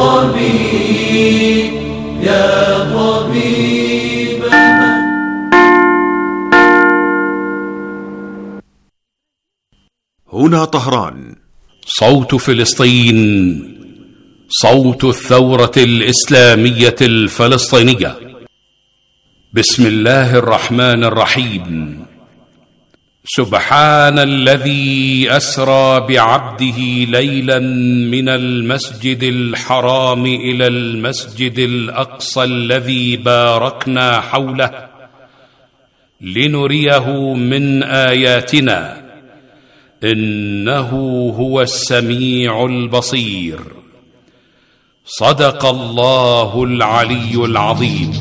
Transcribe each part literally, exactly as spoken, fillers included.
طبيب يا طبيب من. هنا طهران. صوت فلسطين، صوت الثورة الإسلامية الفلسطينية. بسم الله الرحمن الرحيم. سبحان الذي أسرى بعبده ليلا من المسجد الحرام إلى المسجد الأقصى الذي باركنا حوله لنريه من آياتنا إنه هو السميع البصير. صدق الله العلي العظيم.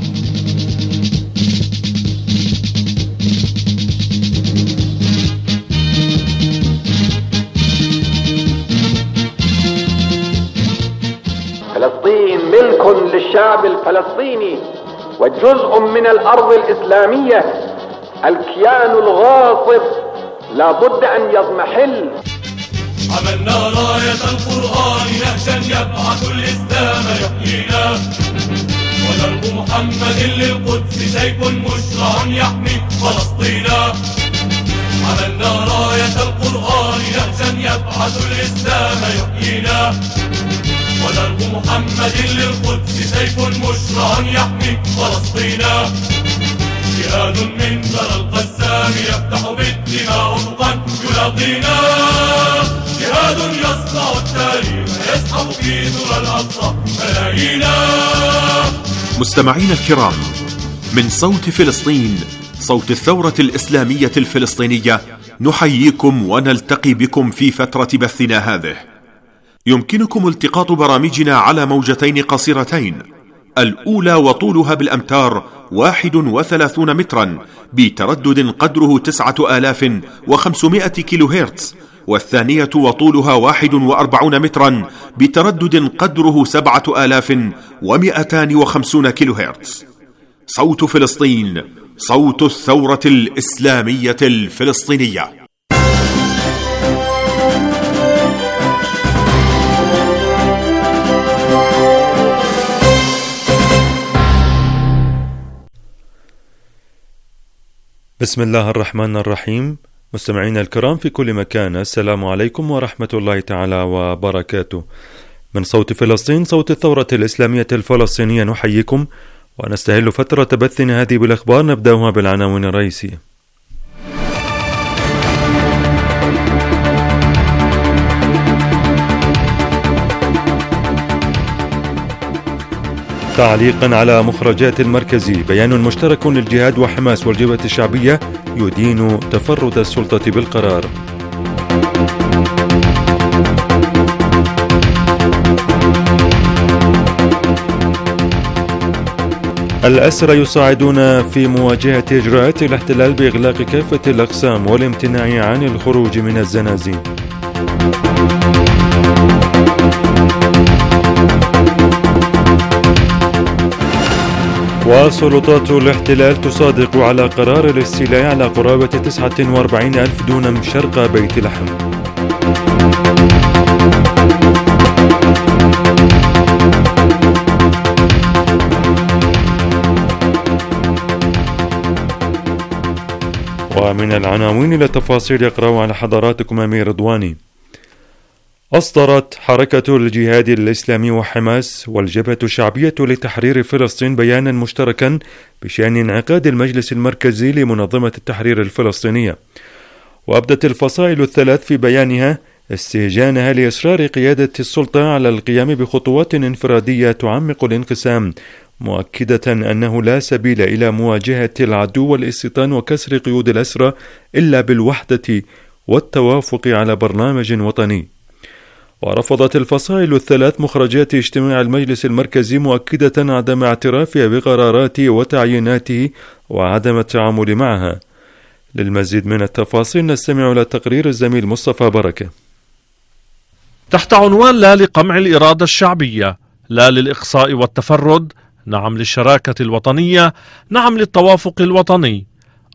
فلسطين ملك للشعب الفلسطيني وجزء من الأرض الإسلامية. الكيان الغاصب لا بد أن يضمحل. عملنا راية القرآن نهجا يبعث الإسلام يحيينا، ودرب محمد للقدس سيف مشرع يحمي فلسطينا. عملنا راية القرآن نهجا يبعث الإسلام يحيينا، ودرب محمد للقدس سيف مشرع يحمي فلسطينا. جهاد من ثرى القسام يفتح بالدماء أفقا يلاقينا، جهاد يصنع التاريخ يسحب في ذرى الأقصى ملايينا. مستمعين الكرام، من صوت فلسطين، صوت الثورة الإسلامية الفلسطينية، نحييكم ونلتقي بكم في فترة بثنا هذه. يمكنكم التقاط برامجنا على موجتين قصيرتين، الأولى وطولها بالأمتار واحد وثلاثون مترا بتردد قدره تسعة آلاف وخمسمائة كيلو هرتز، والثانية وطولها واحد وأربعون مترا بتردد قدره سبعة آلاف ومئتان وخمسون كيلو هرتز. صوت فلسطين، صوت الثورة الإسلامية الفلسطينية. بسم الله الرحمن الرحيم. مستمعينا الكرام في كل مكان، السلام عليكم ورحمة الله تعالى وبركاته. من صوت فلسطين، صوت الثورة الإسلامية الفلسطينية، نحييكم ونستهل فترة بثنا هذه بالأخبار. نبدأها بالعناوين الرئيسية. تعليقا على مخرجات المركزي، بيان مشترك للجهاد وحماس والجبهة الشعبية يدين تفرد السلطة بالقرار. الأسرى يساعدون في مواجهة إجراءات الاحتلال بإغلاق كافة الأقسام والامتناع عن الخروج من الزنازين. وسلطات الاحتلال تصادق على قرار الاستيلاء على قرابة تسعة وأربعين ألف دونم شرق بيت لحم. ومن العناوين إلى التفاصيل يقرأ على حضراتكم أمير رضواني. أصدرت حركة الجهاد الإسلامي وحماس والجبهة الشعبية لتحرير فلسطين بيانا مشتركا بشأن انعقاد المجلس المركزي لمنظمة التحرير الفلسطينية. وأبدت الفصائل الثلاث في بيانها استهجانها لإصرار قيادة السلطة على القيام بخطوات انفرادية تعمق الانقسام، مؤكدة أنه لا سبيل إلى مواجهة العدو والاستيطان وكسر قيود الأسرى إلا بالوحدة والتوافق على برنامج وطني. ورفضت الفصائل الثلاث مخرجات اجتماع المجلس المركزي، مؤكدة عدم اعترافها بقراراته وتعييناته وعدم التعامل معها. للمزيد من التفاصيل نستمع إلى تقرير الزميل مصطفى بركة. تحت عنوان لا لقمع الإرادة الشعبية، لا للإقصاء والتفرد، نعم للشراكة الوطنية، نعم للتوافق الوطني،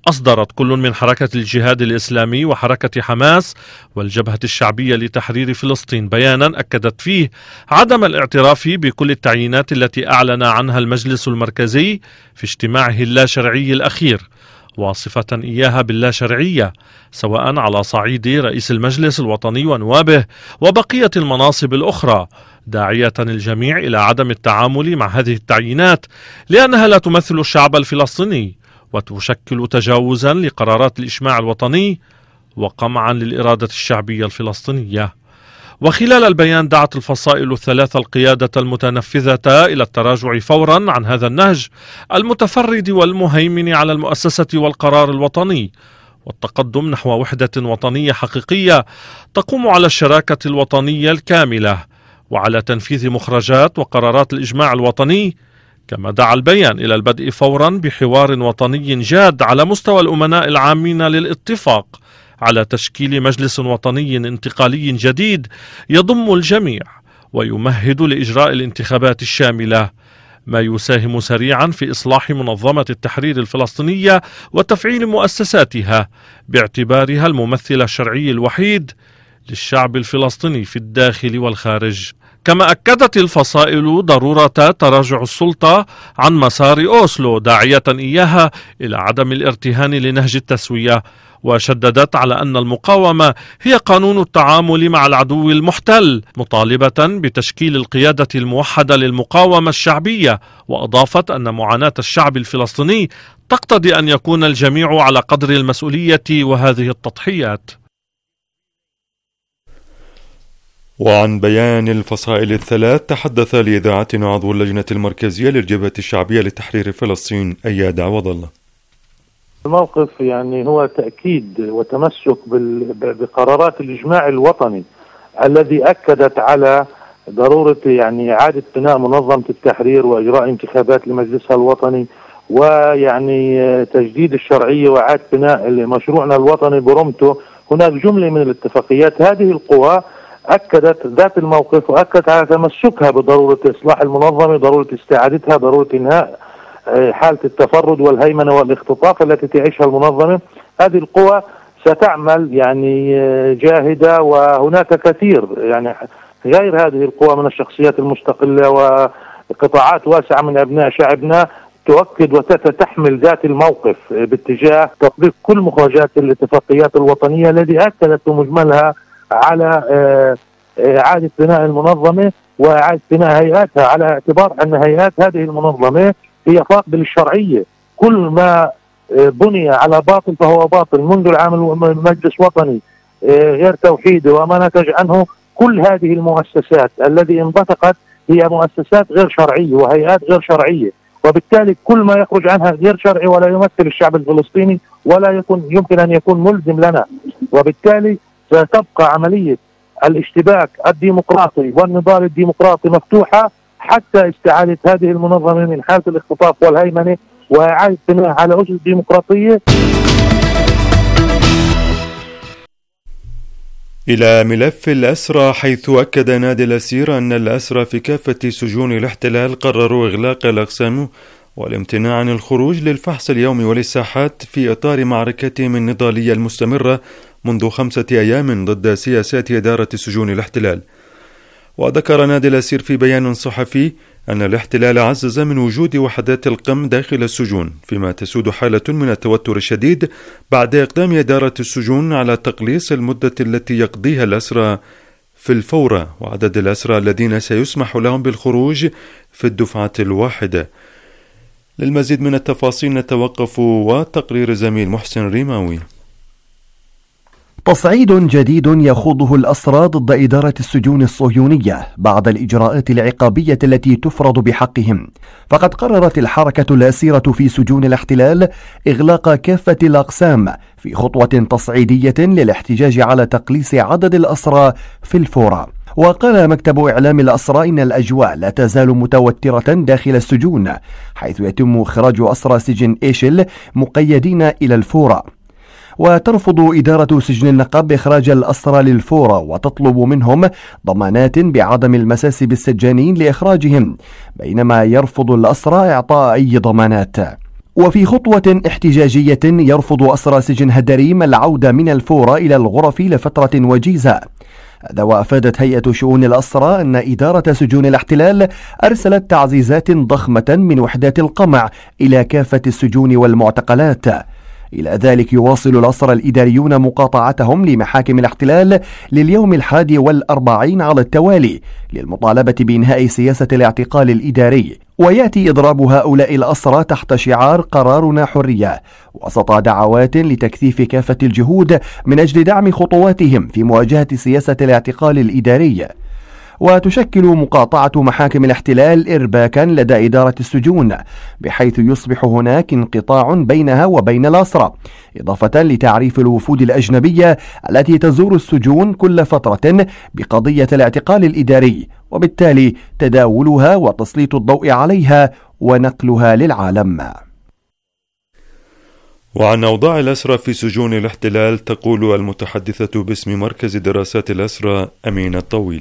أصدرت كل من حركة الجهاد الإسلامي وحركة حماس والجبهة الشعبية لتحرير فلسطين بيانا أكدت فيه عدم الاعتراف بكل التعيينات التي أعلن عنها المجلس المركزي في اجتماعه اللاشرعي الأخير، واصفة إياها باللاشرعية سواء على صعيد رئيس المجلس الوطني ونوابه وبقية المناصب الأخرى، داعية الجميع إلى عدم التعامل مع هذه التعيينات لأنها لا تمثل الشعب الفلسطيني وتشكل تجاوزا لقرارات الإجماع الوطني وقمعا للإرادة الشعبية الفلسطينية. وخلال البيان دعت الفصائل الثلاثة القيادة المتنفذة إلى التراجع فورا عن هذا النهج المتفرد والمهيمن على المؤسسة والقرار الوطني، والتقدم نحو وحدة وطنية حقيقية تقوم على الشراكة الوطنية الكاملة وعلى تنفيذ مخرجات وقرارات الإجماع الوطني. كما دعا البيان إلى البدء فورا بحوار وطني جاد على مستوى الأمناء العامين للاتفاق على تشكيل مجلس وطني انتقالي جديد يضم الجميع ويمهد لإجراء الانتخابات الشاملة، ما يساهم سريعا في إصلاح منظمة التحرير الفلسطينية وتفعيل مؤسساتها باعتبارها الممثل الشرعي الوحيد للشعب الفلسطيني في الداخل والخارج. كما أكدت الفصائل ضرورة تراجع السلطة عن مسار أوسلو، داعية إياها إلى عدم الارتهان لنهج التسوية، وشددت على أن المقاومة هي قانون التعامل مع العدو المحتل، مطالبة بتشكيل القيادة الموحدة للمقاومة الشعبية، وأضافت أن معاناة الشعب الفلسطيني تقتضي أن يكون الجميع على قدر المسؤولية وهذه التضحيات. وعن بيان الفصائل الثلاث تحدث لإذاعتنا عضو اللجنة المركزية للجبهة الشعبية لتحرير فلسطين أياد عوض الله. الموقف يعني هو تأكيد وتمسك بقرارات الإجماع الوطني الذي أكدت على ضرورة يعني إعادة بناء منظمة التحرير وإجراء انتخابات لمجلسها الوطني، ويعني تجديد الشرعية وإعادة بناء مشروعنا الوطني برمته. هناك جملة من الاتفاقيات. هذه القوى أكدت ذات الموقف وأكدت على تمسكها بضرورة إصلاح المنظمة، ضرورة استعادتها، ضرورة إنهاء حالة التفرد والهيمنة والاختطاف التي تعيشها المنظمة. هذه القوى ستعمل يعني جاهدة، وهناك كثير يعني غير هذه القوى من الشخصيات المستقلة وقطاعات واسعة من أبناء شعبنا تؤكد وتتحمل ذات الموقف باتجاه تطبيق كل مخرجات الاتفاقيات الوطنية التي أكدت مجملها على إعادة بناء المنظمة وإعادة بناء هيئاتها، على اعتبار أن هيئات هذه المنظمة هي فاقدة للشرعية. كل ما بني على باطل فهو باطل، منذ العام مجلس وطني غير توحيدي وما نتج عنه. كل هذه المؤسسات التي انبثقت هي مؤسسات غير شرعية وهيئات غير شرعية، وبالتالي كل ما يخرج عنها غير شرعي ولا يمثل الشعب الفلسطيني ولا يكون يمكن أن يكون ملزم لنا. وبالتالي ستبقى عملية الاشتباك الديمقراطي والنضال الديمقراطي مفتوحة حتى استعادة هذه المنظمة من حالة الاختطاف والهيمنة وإعادة بناء على أسس ديمقراطية. إلى ملف الأسرى، حيث أكد نادي الأسير أن الأسرى في كافة سجون الاحتلال قرروا إغلاق الأقسام والامتناع عن الخروج للفحص اليومي وللساحات في إطار معركتهم النضالية المستمرة منذ خمسة أيام ضد سياسات إدارة سجون الاحتلال. وذكر نادي الأسير في بيان صحفي أن الاحتلال عزز من وجود وحدات القم داخل السجون، فيما تسود حالة من التوتر الشديد بعد إقدام إدارة السجون على تقليص المدة التي يقضيها الأسرى في الفورة وعدد الأسرى الذين سيسمح لهم بالخروج في الدفعة الواحدة. للمزيد من التفاصيل نتوقف وتقرير زميل محسن ريماوي. تصعيد جديد يخوضه الأسرى ضد إدارة السجون الصهيونية بعد الإجراءات العقابية التي تفرض بحقهم. فقد قررت الحركة الأسيرة في سجون الاحتلال إغلاق كافة الأقسام في خطوة تصعيدية للاحتجاج على تقليص عدد الأسرى في الفورة. وقال مكتب إعلام الأسرى إن الأجواء لا تزال متوترة داخل السجون، حيث يتم إخراج أسرى سجن إيشل مقيدين إلى الفورة. وترفض إدارة سجن النقب إخراج الأسرى للفورة وتطلب منهم ضمانات بعدم المساس بالسجانين لإخراجهم، بينما يرفض الأسرى إعطاء أي ضمانات. وفي خطوة احتجاجية يرفض أسرى سجن هدريم العودة من الفورة إلى الغرف لفترة وجيزة. هذا وأفادت هيئة شؤون الأسرى أن إدارة سجون الاحتلال أرسلت تعزيزات ضخمة من وحدات القمع إلى كافة السجون والمعتقلات. إلى ذلك يواصل الأسرى الإداريون مقاطعتهم لمحاكم الاحتلال لليوم الحادي والأربعين على التوالي للمطالبة بإنهاء سياسة الاعتقال الإداري، ويأتي إضراب هؤلاء الأسرى تحت شعار قرارنا حرية وسط دعوات لتكثيف كافة الجهود من أجل دعم خطواتهم في مواجهة سياسة الاعتقال الإداري. وتشكل مقاطعة محاكم الاحتلال إرباكا لدى إدارة السجون، بحيث يصبح هناك انقطاع بينها وبين الأسرى، إضافة لتعريف الوفود الأجنبية التي تزور السجون كل فترة بقضية الاعتقال الإداري، وبالتالي تداولها وتسليط الضوء عليها ونقلها للعالم. وعن أوضاع الأسرى في سجون الاحتلال تقول المتحدثة باسم مركز دراسات الأسرى أمينة طويل.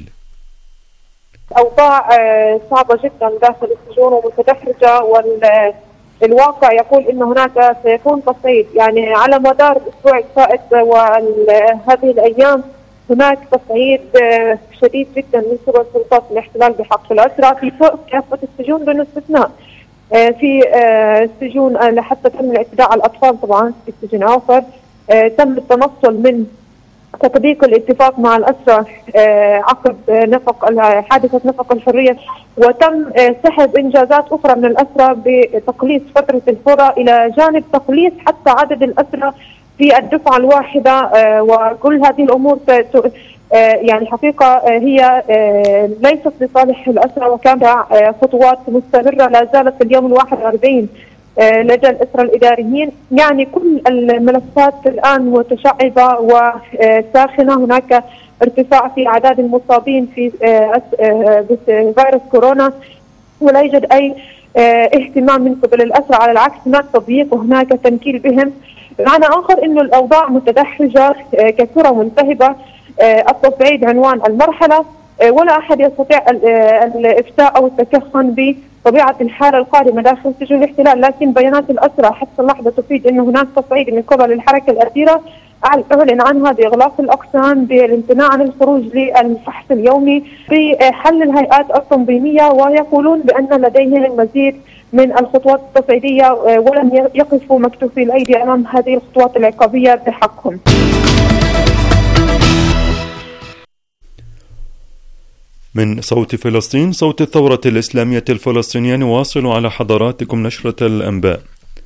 أوضاع صعبة جدا داخل السجون ومتدحرجة، والواقع يقول أن هناك سيكون تصعيد، يعني على مدار الأسبوع الفائت وهذه الأيام هناك تصعيد شديد جدا من قبل سلطات الاحتلال بحق الأسرى في كافة السجون دون استثناء. في السجون لحتى تم الاعتداء على الأطفال طبعا في سجن عوفر تم التنصل من تطبيق الاتفاق مع الأسرى عقب نفق حادثة نفق الحرية، وتم سحب إنجازات أخرى من الأسرى بتقليص فترة الفورة إلى جانب تقليص حتى عدد الأسرى في الدفعة الواحدة. وكل هذه الأمور يعني حقيقة هي ليست لصالح الأسرى، وكانت خطوات مستمرة لا زالت في اليوم الواحد والأربعين لدى الأسرى الإداريين. يعني كل الملفات الآن متشعبة وساخنة، هناك ارتفاع في أعداد المصابين في فيروس كورونا ولا يوجد أي اهتمام من قبل الأسرى، على العكس هناك تضييق وهناك تنكيل بهم. معنى آخر أنه الأوضاع متدحرجة كثيرة وملتهبة. التصعيد عنوان المرحلة، ولا أحد يستطيع الإفتاء أو التكهن بطبيعة الحالة القادمة داخل سجون الاحتلال، لكن بيانات الأسرى حتى اللحظة تفيد أن هناك تصعيد من قبل الحركة الأسيرة أعلن عنها بإغلاق الأقسام، بالامتناع عن الخروج للفحص اليومي، بحل الهيئات التنظيمية، ويقولون بأن لديهم المزيد من الخطوات التصعيدية ولم يقفوا مكتوفي الأيدي أمام هذه الخطوات العقابية بحقهم. من صوت فلسطين، صوت الثورة الإسلامية الفلسطينية، نواصل على حضراتكم نشرة الأنباء.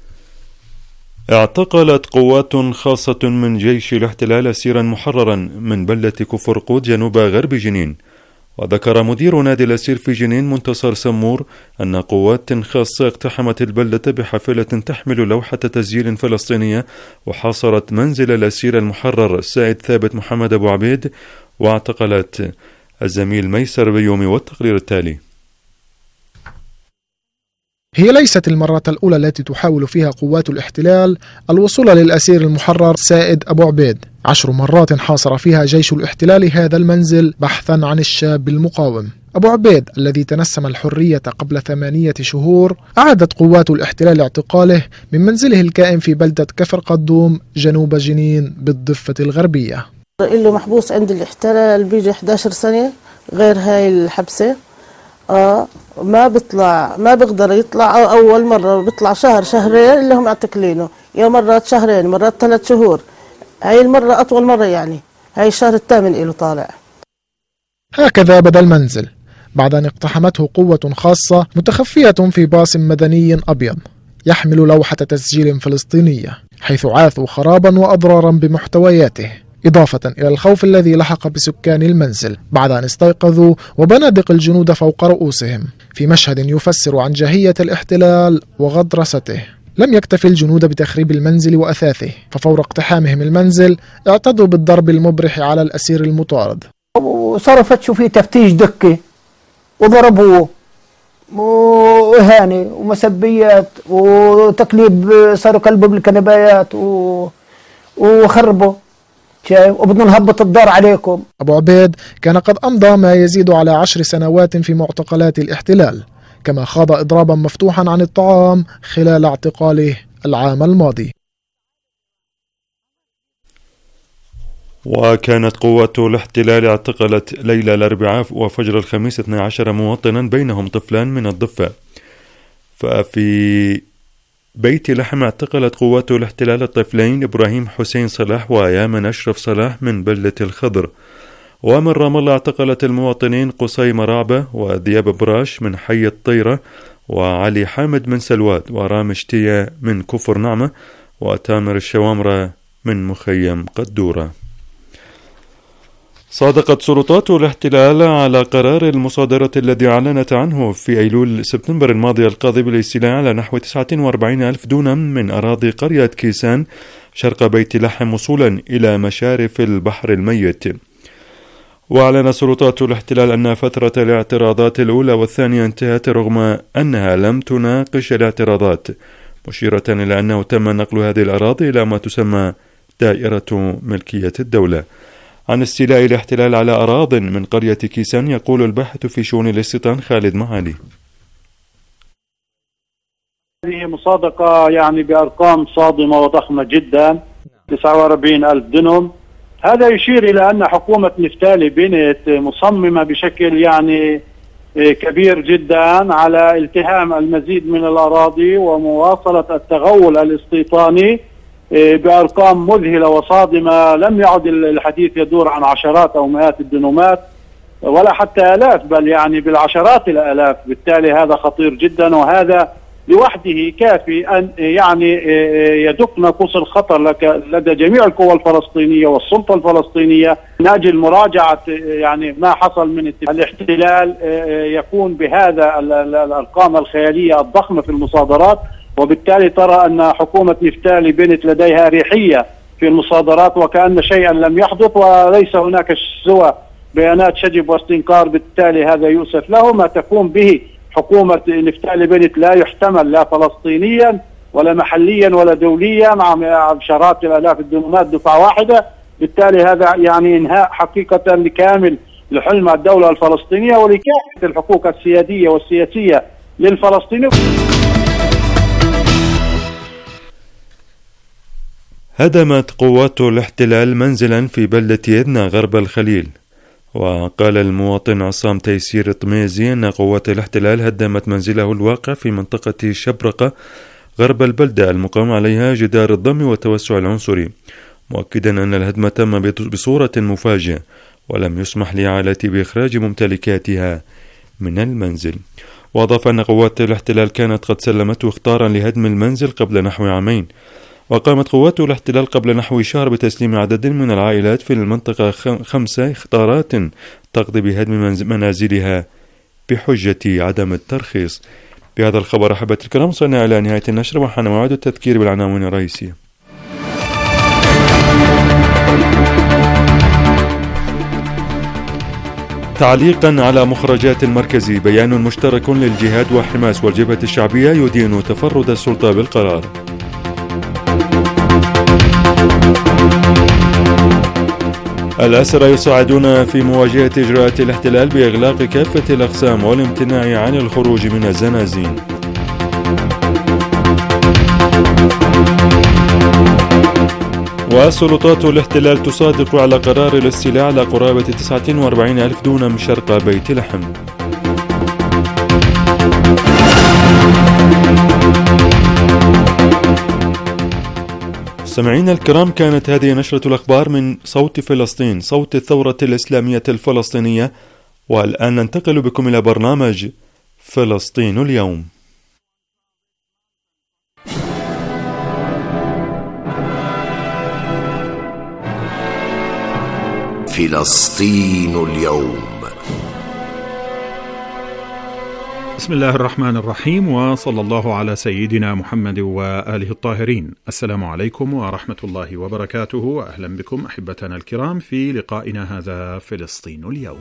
اعتقلت قوات خاصة من جيش الاحتلال أسيرا محررا من بلدة كفر قود جنوب غرب جنين. وذكر مدير نادي الأسير في جنين منتصر سمور أن قوات خاصة اقتحمت البلدة بحافلة تحمل لوحة تسجيل فلسطينية، وحاصرت منزل الأسير المحرر السائد ثابت محمد أبو عبيد، واعتقلت الزميل ميسر بيومي. والتقرير التالي. هي ليست المرة الأولى التي تحاول فيها قوات الاحتلال الوصول للأسير المحرر سائد أبو عبيد. عشر مرات حاصر فيها جيش الاحتلال هذا المنزل بحثا عن الشاب المقاوم. أبو عبيد الذي تنسم الحرية قبل ثمانية شهور أعادت قوات الاحتلال اعتقاله من منزله الكائن في بلدة كفر قدوم جنوب جنين بالضفة الغربية. اللي محبوس عند الاحتلال بيجي إحدى عشرة سنة غير هاي الحبسة، آه ما بيطلع ما بيقدر يطلع. أول مرة بيطلع شهر شهرين اللي هم معتقلينه، يا مرات شهرين مرات ثلاث شهور. هاي المرة أطول مرة، يعني هاي الشهر الثامن إله طالع. هكذا بدا المنزل بعد أن اقتحمته قوة خاصة متخفية في باص مدني أبيض يحمل لوحة تسجيل فلسطينية، حيث عاثوا خرابا وأضرارا بمحتوياته، إضافة إلى الخوف الذي لحق بسكان المنزل بعد أن استيقظوا وبنادق الجنود فوق رؤوسهم، في مشهد يفسر عنجهية الاحتلال وغطرسته. لم يكتفي الجنود بتخريب المنزل وأثاثه، ففور اقتحامهم المنزل اعتدوا بالضرب المبرح على الأسير المطارد، وصرفت شو في تفتيش دكة وضربوه وإهانة ومسبيات وتكليب، صاروا كلبوا بالكنبايات وخربوا، وبدنا نهبط الدار عليكم. أبو عبيد كان قد أمضى ما يزيد على عشر سنوات في معتقلات الاحتلال، كما خاض إضرابا مفتوحا عن الطعام خلال اعتقاله العام الماضي. وكانت قوات الاحتلال اعتقلت ليلة الأربعاء وفجر الخميس اثني عشر مواطنا بينهم طفلان من الضفة. ففي بيت لحم اعتقلت قوات الاحتلال الطفلين إبراهيم حسين صلاح ويامن أشرف صلاح من بلدة الخضر. ومن رام الله اعتقلت المواطنين قصي مرعبة وذياب براش من حي الطيرة وعلي حامد من سلوات ورام اشتية من كفر نعمة وتامر الشوامرة من مخيم قدورة. صادقت سلطات الاحتلال على قرار المصادرة الذي أعلنت عنه في أيلول سبتمبر الماضي القاضي بالاستيلاء على نحو تسعة وأربعين ألف دونم من أراضي قرية كيسان شرق بيت لحم وصولا إلى مشارف البحر الميت. وأعلن سلطات الاحتلال أن فترة الاعتراضات الأولى والثانية انتهت رغم أنها لم تناقش الاعتراضات، مشيرة إلى أنه تم نقل هذه الأراضي إلى ما تسمى دائرة ملكية الدولة. عن استيلاء الاحتلال على أراضٍ من قرية كيسان يقول الباحث في شؤون الاستيطان خالد معالي. هذه مصادقة يعني بأرقام صادمة وضخمة جدا، تسعة وأربعين ألف دنم. هذا يشير إلى أن حكومة نفتالي بنت مصممة بشكل يعني كبير جدا على التهام المزيد من الأراضي ومواصلة التغول الاستيطاني بأرقام مذهلة وصادمة. لم يعد الحديث يدور عن عشرات أو مئات الدنومات ولا حتى آلاف، بل يعني بالعشرات الآلاف. بالتالي هذا خطير جدا، وهذا لوحده كافي أن يعني يدق ناقوس الخطر لدى جميع القوى الفلسطينية والسلطة الفلسطينية من أجل مراجعة يعني ما حصل من الاحتلال يكون بهذا الأرقام الخيالية الضخمة في المصادرات. وبالتالي ترى أن حكومة نفتالي بنت لديها ريحية في المصادرات وكأن شيئا لم يحدث وليس هناك سوى بيانات شجب واستنكار. بالتالي هذا يؤسف له. ما تقوم به حكومة نفتالي بنت لا يحتمل لا فلسطينيا ولا محليا ولا دوليا، مع عشرات الآلاف الدنومات دفعة واحدة. بالتالي هذا يعني إنهاء حقيقة لكامل لحلم الدولة الفلسطينية ولكافة الحقوق السيادية والسياسية للفلسطينيين. هدمت قوات الاحتلال منزلا في بلدة يدنا غرب الخليل. وقال المواطن عصام تيسير طميزي أن قوات الاحتلال هدمت منزله الواقع في منطقة شبرقة غرب البلدة المقام عليها جدار الضم والتوسع العنصري، مؤكدا أن الهدم تم بصورة مفاجئة ولم يسمح لعائلته بإخراج ممتلكاتها من المنزل. وأضاف أن قوات الاحتلال كانت قد سلمته اختارا لهدم المنزل قبل نحو عامين. وقامت قوات الاحتلال قبل نحو شهر بتسليم عدد من العائلات في المنطقة خمسة اختارات تقضي بهدم منازلها بحجة عدم الترخيص. بهذا الخبر أحبة الكرام وصلنا إلى نهاية النشر وحان موعد التذكير بالعناوين الرئيسية. تعليقا على مخرجات المركزي، بيان مشترك للجهاد وحماس والجبهة الشعبية يدين تفرد السلطة بالقرار. الأسرى يساعدون في مواجهة إجراءات الاحتلال بإغلاق كافة الأقسام والامتناع عن الخروج من الزنازين. وسلطات الاحتلال تصادق على قرار الاستيلاء على قرابة تسعة وأربعين ألف دونم شرق بيت لحم. مستمعينا الكرام، كانت هذه نشرة الأخبار من صوت فلسطين، صوت الثورة الإسلامية الفلسطينية. والآن ننتقل بكم إلى برنامج فلسطين اليوم. فلسطين اليوم. بسم الله الرحمن الرحيم، وصلى الله على سيدنا محمد وآله الطاهرين. السلام عليكم ورحمة الله وبركاته، وأهلا بكم أحبتنا الكرام في لقائنا هذا فلسطين اليوم.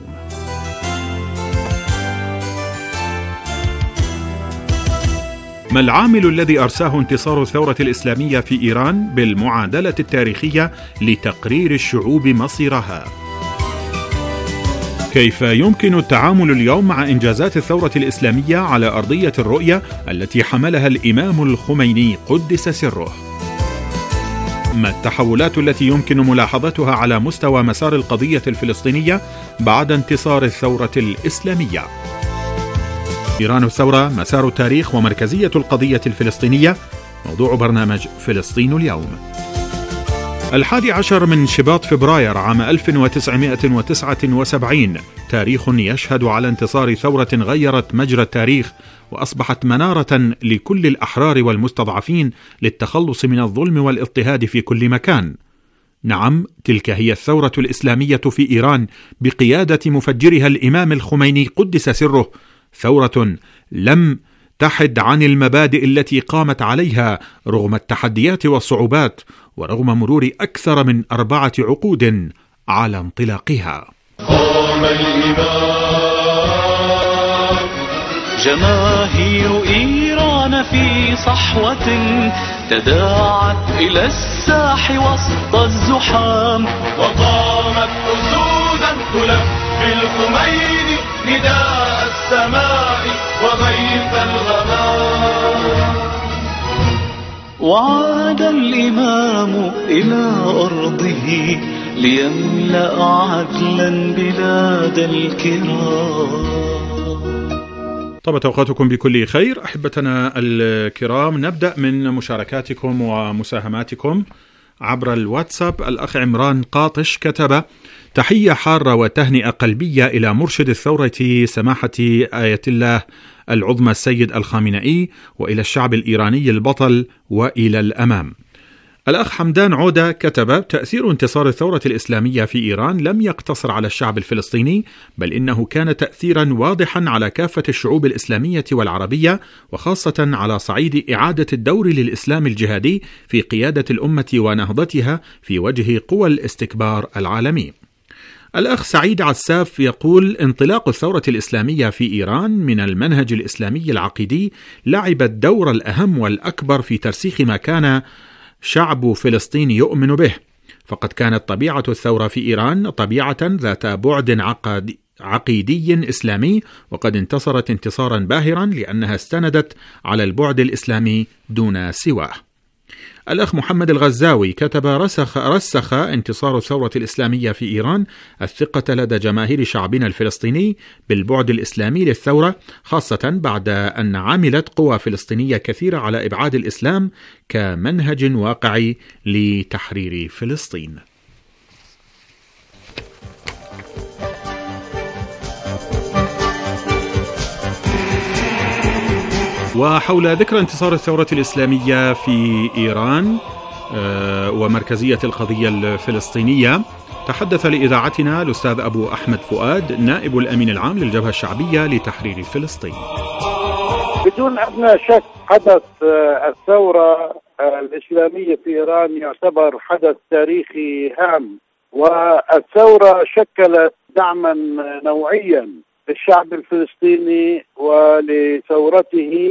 ما العامل الذي أرساه انتصار الثورة الإسلامية في إيران بالمعادلة التاريخية لتقرير الشعوب مصيرها؟ كيف يمكن التعامل اليوم مع إنجازات الثورة الإسلامية على أرضية الرؤية التي حملها الإمام الخميني قدس سره؟ ما التحولات التي يمكن ملاحظتها على مستوى مسار القضية الفلسطينية بعد انتصار الثورة الإسلامية؟ إيران الثورة، مسار التاريخ ومركزية القضية الفلسطينية، موضوع برنامج فلسطين اليوم. الحادي عشر من شباط فبراير عام ألف وتسعمائة وتسعة وسبعين، تاريخ يشهد على انتصار ثورة غيرت مجرى التاريخ وأصبحت منارة لكل الأحرار والمستضعفين للتخلص من الظلم والاضطهاد في كل مكان. نعم، تلك هي الثورة الإسلامية في إيران بقيادة مفجرها الإمام الخميني قدس سره، ثورة لم تحد عن المبادئ التي قامت عليها رغم التحديات والصعوبات ورغم مرور أكثر من أربعة عقود على انطلاقها. قام الإمام، جماهير إيران في صحوة تداعت إلى الساح وسط الزحام، وقامت أسودا تلبي الخميني نداء السماء وغيث الغمام. وعاد الإمام إلى أرضه ليملأ عدلا بلاد الكرام. طبعا أوقاتكم بكل خير أحبتنا الكرام. نبدأ من مشاركاتكم ومساهماتكم عبر الواتساب. الأخ عمران قاطش كتب: تحية حارة وتهنئة قلبية إلى مرشد الثورة سماحة آية الله العظمى السيد الخامنئي، وإلى الشعب الإيراني البطل وإلى الأمام. الأخ حمدان عودة كتب: تأثير انتصار الثورة الإسلامية في إيران لم يقتصر على الشعب الفلسطيني، بل إنه كان تأثيرا واضحا على كافة الشعوب الإسلامية والعربية، وخاصة على صعيد إعادة الدور للإسلام الجهادي في قيادة الأمة ونهضتها في وجه قوى الاستكبار العالمي. الأخ سعيد عساف يقول: انطلاق الثورة الإسلامية في إيران من المنهج الإسلامي العقيدي لعب الدور الأهم والأكبر في ترسيخ ما كان شعب فلسطين يؤمن به، فقد كانت طبيعة الثورة في إيران طبيعة ذات بعد عقدي عقيدي إسلامي، وقد انتصرت انتصارا باهرا لأنها استندت على البعد الإسلامي دون سواه. الأخ محمد الغزاوي كتب: رسخ, رسخ انتصار الثورة الإسلامية في إيران الثقة لدى جماهير شعبنا الفلسطيني بالبعد الإسلامي للثورة، خاصة بعد أن عملت قوى فلسطينية كثيرة على إبعاد الإسلام كمنهج واقعي لتحرير فلسطين. وحول ذكرى انتصار الثورة الإسلامية في إيران ومركزية القضية الفلسطينية تحدث لإذاعتنا الأستاذ أبو أحمد فؤاد نائب الأمين العام للجبهة الشعبية لتحرير فلسطين. بدون أدنى شك حدث الثورة الإسلامية في إيران يعتبر حدث تاريخي هام، والثورة شكلت دعما نوعيا للشعب الفلسطيني ولثورته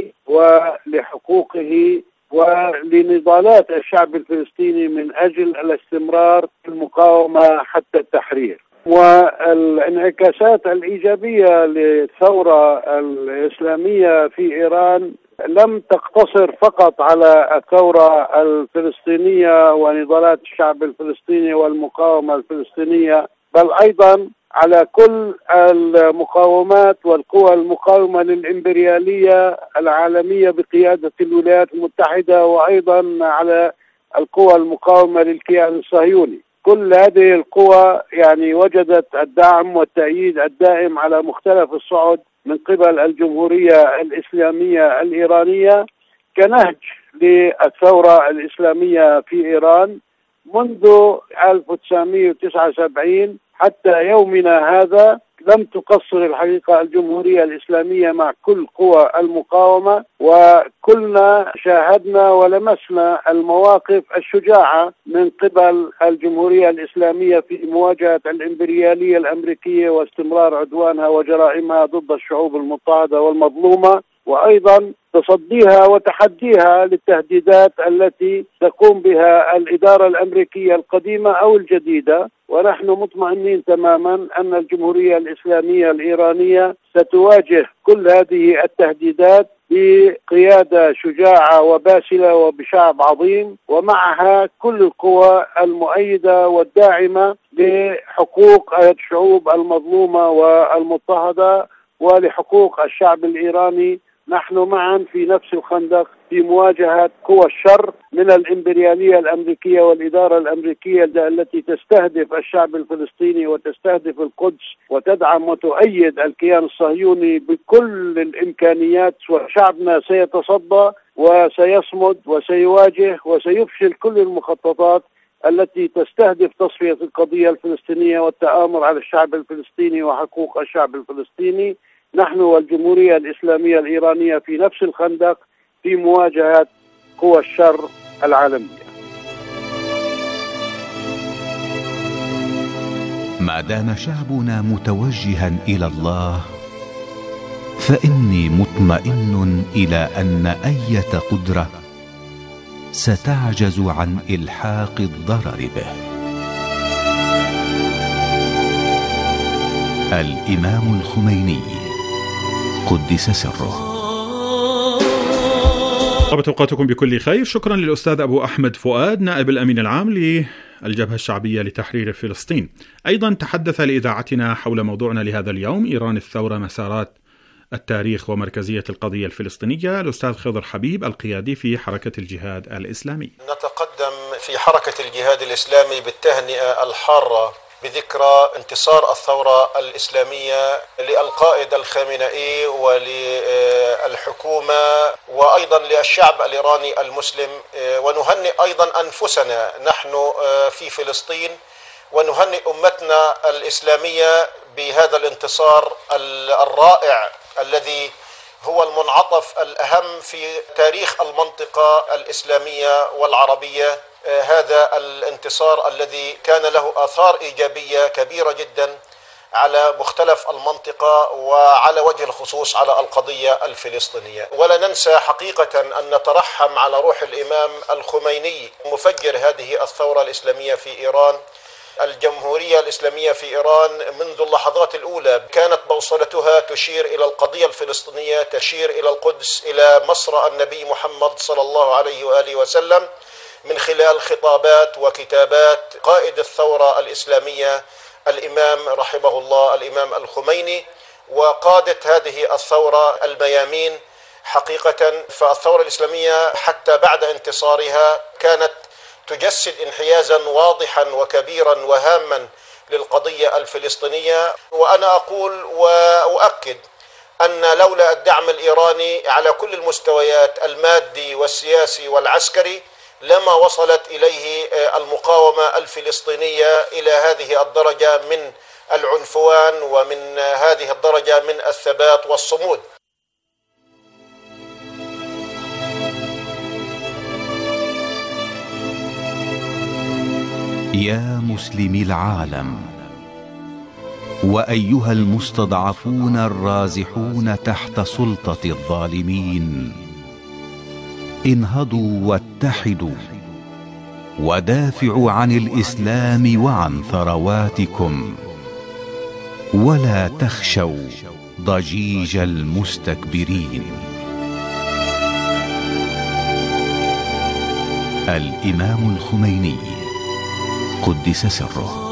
ولحقوقه ولنضالات الشعب الفلسطيني من أجل الاستمرار في المقاومة حتى التحرير. والانعكاسات الإيجابية للثورة الإسلامية في إيران لم تقتصر فقط على الثورة الفلسطينية ونضالات الشعب الفلسطيني والمقاومة الفلسطينية، بل أيضا على كل المقاومات والقوى المقاومة للإمبريالية العالمية بقيادة الولايات المتحدة، وأيضا على القوى المقاومة للكيان الصهيوني. كل هذه القوى يعني وجدت الدعم والتأييد الدائم على مختلف الصعد من قبل الجمهورية الإسلامية الإيرانية كنهج للثورة الإسلامية في إيران منذ ألف وتسعمائة وتسعة وسبعين حتى يومنا هذا. لم تقصر الحقيقة الجمهورية الإسلامية مع كل قوى المقاومة، وكلنا شاهدنا ولمسنا المواقف الشجاعة من قبل الجمهورية الإسلامية في مواجهة الإمبريالية الأمريكية واستمرار عدوانها وجرائمها ضد الشعوب المضطهدة والمظلومة، وأيضا تصديها وتحديها للتهديدات التي تقوم بها الإدارة الأمريكية القديمة أو الجديدة ونحن مطمئنين تماما أن الجمهورية الإسلامية الإيرانية ستواجه كل هذه التهديدات بقيادة شجاعة وباسلة وبشعب عظيم، ومعها كل القوى المؤيدة والداعمة لحقوق الشعوب المظلومة والمضطهدة ولحقوق الشعب الإيراني. نحن معا في نفس الخندق في مواجهة قوى الشر من الإمبريالية الأمريكية والإدارة الأمريكية التي تستهدف الشعب الفلسطيني وتستهدف القدس وتدعم وتؤيد الكيان الصهيوني بكل الإمكانيات. وشعبنا سيتصدى وسيصمد وسيواجه وسيفشل كل المخططات التي تستهدف تصفية القضية الفلسطينية والتآمر على الشعب الفلسطيني وحقوق الشعب الفلسطيني. نحن والجمهورية الإسلامية الإيرانية في نفس الخندق في مواجهة قوى الشر العالمية. ما دام شعبنا متوجها إلى الله فإني مطمئن إلى أن أية قدرة ستعجز عن إلحاق الضرر به. الإمام الخميني قدس سره. طابت أوقاتكم بكل خير. شكرا للأستاذ أبو أحمد فؤاد نائب الأمين العام للجبهة الشعبية لتحرير فلسطين. أيضا تحدث لإذاعتنا حول موضوعنا لهذا اليوم إيران الثورة مسارات التاريخ ومركزية القضية الفلسطينية الأستاذ خضر حبيب القيادي في حركة الجهاد الإسلامي. نتقدم في حركة الجهاد الإسلامي بالتهنئة الحارة بذكرى انتصار الثورة الإسلامية للقائد الخامنئي وللحكومة وأيضا للشعب الإيراني المسلم، ونهنئ أيضا أنفسنا نحن في فلسطين ونهنئ أمتنا الإسلامية بهذا الانتصار الرائع الذي هو المنعطف الأهم في تاريخ المنطقة الإسلامية والعربية. هذا الانتصار الذي كان له آثار إيجابية كبيرة جدا على مختلف المنطقة وعلى وجه الخصوص على القضية الفلسطينية. ولا ننسى حقيقة أن نترحم على روح الإمام الخميني مفجر هذه الثورة الإسلامية في إيران. الجمهورية الإسلامية في إيران منذ اللحظات الأولى كانت بوصلتها تشير إلى القضية الفلسطينية، تشير إلى القدس، إلى مصرع النبي محمد صلى الله عليه وآله وسلم من خلال خطابات وكتابات قائد الثورة الإسلامية الإمام رحمه الله الإمام الخميني وقادة هذه الثورة الميامين. حقيقة فالثورة الإسلامية حتى بعد انتصارها كانت تجسد انحيازا واضحا وكبيرا وهاما للقضية الفلسطينية. وأنا أقول وأؤكد أن لولا الدعم الإيراني على كل المستويات المادي والسياسي والعسكري لما وصلت إليه المقاومة الفلسطينية إلى هذه الدرجة من العنفوان ومن هذه الدرجة من الثبات والصمود. يا مسلمي العالم وأيها المستضعفون الرازحون تحت سلطة الظالمين، انهضوا واتحدوا ودافعوا عن الإسلام وعن ثرواتكم، ولا تخشوا ضجيج المستكبرين. الإمام الخميني قدس سره.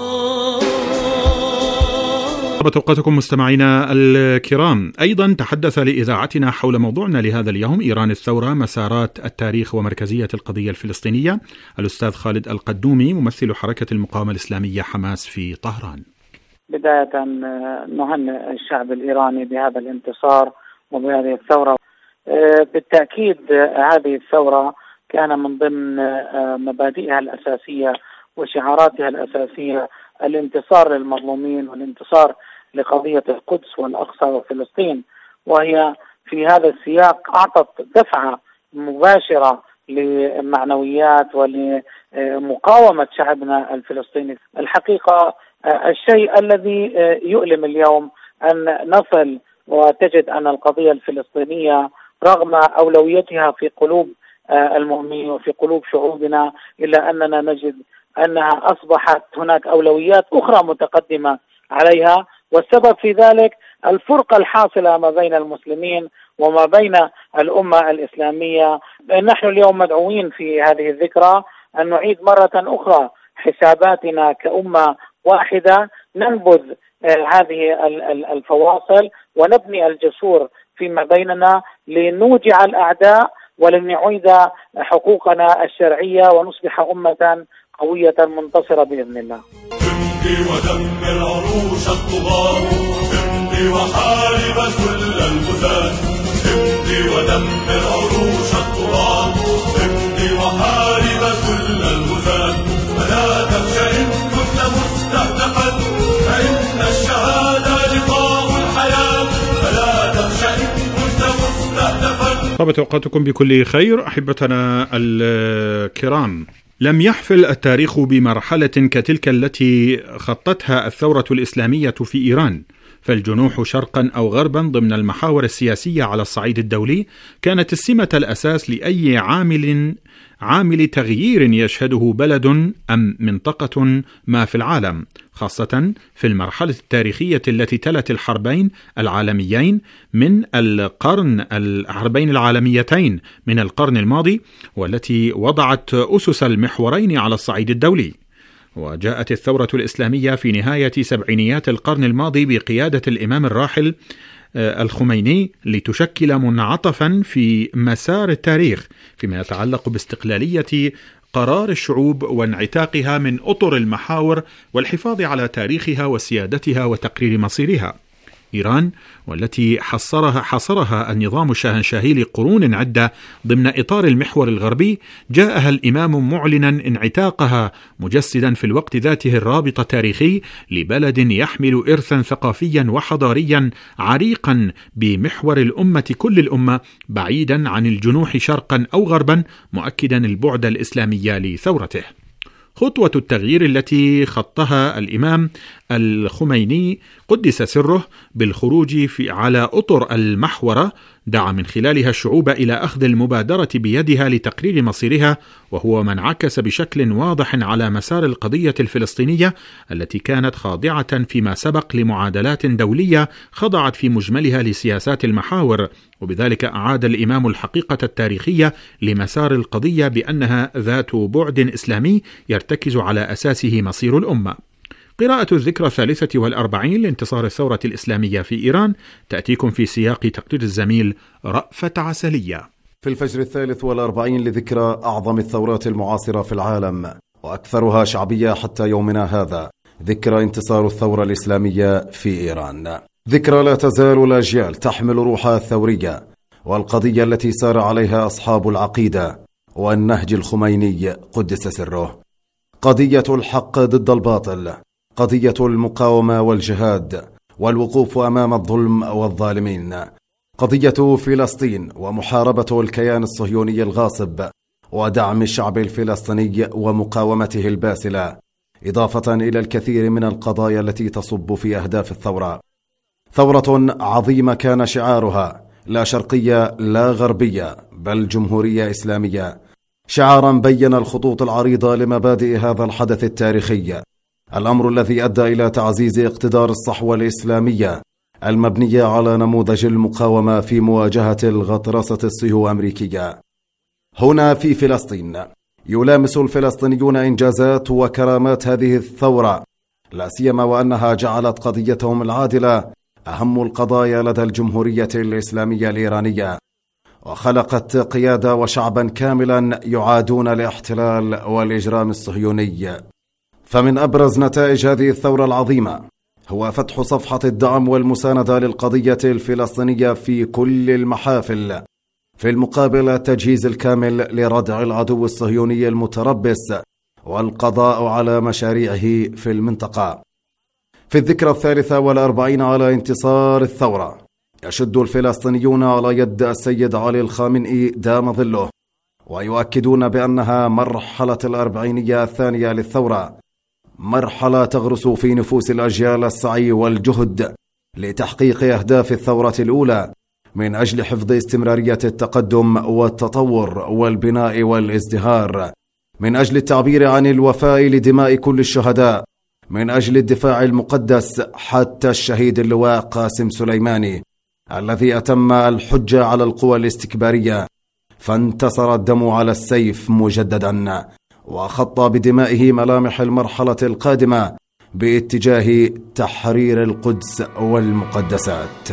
طابت أوقاتكم مستمعينا الكرام. أيضا تحدث لإذاعتنا حول موضوعنا لهذا اليوم إيران الثورة مسارات التاريخ ومركزية القضية الفلسطينية الأستاذ خالد القدومي ممثل حركة المقاومة الإسلامية حماس في طهران. بداية نهنئ الشعب الإيراني بهذا الانتصار وبهذه الثورة. بالتأكيد هذه الثورة كان من ضمن مبادئها الأساسية وشعاراتها الأساسية الانتصار للمظلومين والانتصار لقضية القدس والأقصى وفلسطين، وهي في هذا السياق أعطت دفعة مباشرة لمعنويات ولمقاومة شعبنا الفلسطيني. الحقيقة الشيء الذي يؤلم اليوم أن نصل وتجد أن القضية الفلسطينية رغم أولويتها في قلوب المؤمنين وفي قلوب شعوبنا إلا أننا نجد أنها أصبحت هناك أولويات أخرى متقدمة عليها، والسبب في ذلك الفرقة الحاصلة ما بين المسلمين وما بين الأمة الإسلامية. نحن اليوم مدعوين في هذه الذكرى أن نعيد مرة أخرى حساباتنا كأمة واحدة، ننبذ هذه الفواصل ونبني الجسور فيما بيننا لنوجع الأعداء ولنعيد حقوقنا الشرعية ونصبح أمة قوية منتصرة بإذن الله. امضي ودمر عروش الطغاة، امضي وحارب كل الغزاة، امضي ودمر عروش الطغاة، امضي وحارب كل الغزاة، فلا تخشى إن كنت مستهدفا، فإن الشهادة لقاء الحياة، فلا تخشى إن كنت مستهدفا. طابت أوقاتكم بكل خير أحبتنا الكرام. لم يحفل التاريخ بمرحلة كتلك التي خطتها الثورة الإسلامية في إيران، فالجنوح شرقا أو غربا ضمن المحاور السياسية على الصعيد الدولي كانت السمة الأساس لأي عامل عامل تغيير يشهده بلد أم منطقة ما في العالم، خاصة في المرحلة التاريخية التي تلت الحربين العالميين من القرن الحربين العالميتين من القرن الماضي، والتي وضعت أسس المحورين على الصعيد الدولي. وجاءت الثورة الإسلامية في نهاية سبعينيات القرن الماضي بقيادة الإمام الراحل الخميني لتشكل منعطفا في مسار التاريخ فيما يتعلق باستقلالية قرار الشعوب وانعتاقها من أطر المحاور والحفاظ على تاريخها وسيادتها وتقرير مصيرها. إيران والتي حصرها حصرها النظام الشاهنشاهي لقرون عدة ضمن إطار المحور الغربي، جاءها الإمام معلنا انعتاقها مجسدا في الوقت ذاته الرابط التاريخي لبلد يحمل إرثا ثقافيا وحضاريا عريقا بمحور الأمة كل الأمة بعيدا عن الجنوح شرقا أو غربا، مؤكدا البعد الإسلامي لثورته. خطوة التغيير التي خطها الإمام الخميني قدس سره بالخروج في على أطر المحورة دعا من خلالها الشعوب إلى أخذ المبادرة بيدها لتقرير مصيرها، وهو ما انعكس بشكل واضح على مسار القضية الفلسطينية التي كانت خاضعة فيما سبق لمعادلات دولية خضعت في مجملها لسياسات المحاور، وبذلك أعاد الإمام الحقيقة التاريخية لمسار القضية بأنها ذات بعد إسلامي يرتكز على أساسه مصير الأمة. قراءة الذكرى الثالثة والأربعين لانتصار الثورة الإسلامية في إيران تأتيكم في سياق تقرير الزميل رأفت عسلية. في الفجر الثالث والأربعين لذكرى أعظم الثورات المعاصرة في العالم وأكثرها شعبية حتى يومنا هذا، ذكرى انتصار الثورة الإسلامية في إيران. ذكرى لا تزال الأجيال تحمل روحها الثورية والقضية التي سار عليها أصحاب العقيدة والنهج الخميني قدس سره، قضية الحق ضد الباطل، قضية المقاومة والجهاد والوقوف أمام الظلم والظالمين، قضية فلسطين ومحاربة الكيان الصهيوني الغاصب ودعم الشعب الفلسطيني ومقاومته الباسلة، إضافة إلى الكثير من القضايا التي تصب في أهداف الثورة. ثورة عظيمة كان شعارها لا شرقية لا غربية بل جمهورية إسلامية، شعارا بين الخطوط العريضة لمبادئ هذا الحدث التاريخي، الأمر الذي أدى إلى تعزيز اقتدار الصحوة الإسلامية المبنية على نموذج المقاومة في مواجهة الغطرسة الصهيو أمريكية. هنا في فلسطين يلامس الفلسطينيون إنجازات وكرامات هذه الثورة، لا سيما وأنها جعلت قضيتهم العادلة أهم القضايا لدى الجمهورية الإسلامية الإيرانية، وخلقت قيادة وشعبا كاملا يعادون الاحتلال والإجرام الصهيوني. فمن أبرز نتائج هذه الثورة العظيمة هو فتح صفحة الدعم والمساندة للقضية الفلسطينية في كل المحافل، في المقابل التجهيز الكامل لردع العدو الصهيوني المتربص والقضاء على مشاريعه في المنطقة. في الذكرى الثالثة والأربعين على انتصار الثورة يشد الفلسطينيون على يد السيد علي الخامنئي دام ظله، ويؤكدون بأنها مرحلة الأربعينية الثانية للثورة، مرحلة تغرس في نفوس الأجيال السعي والجهد لتحقيق أهداف الثورة الأولى من أجل حفظ استمرارية التقدم والتطور والبناء والازدهار من أجل التعبير عن الوفاء لدماء كل الشهداء، من أجل الدفاع المقدس حتى الشهيد اللواء قاسم سليماني الذي أتم الحجة على القوى الاستكبارية، فانتصر الدم على السيف مجددا، وخط بدمائه ملامح المرحلة القادمة باتجاه تحرير القدس والمقدسات.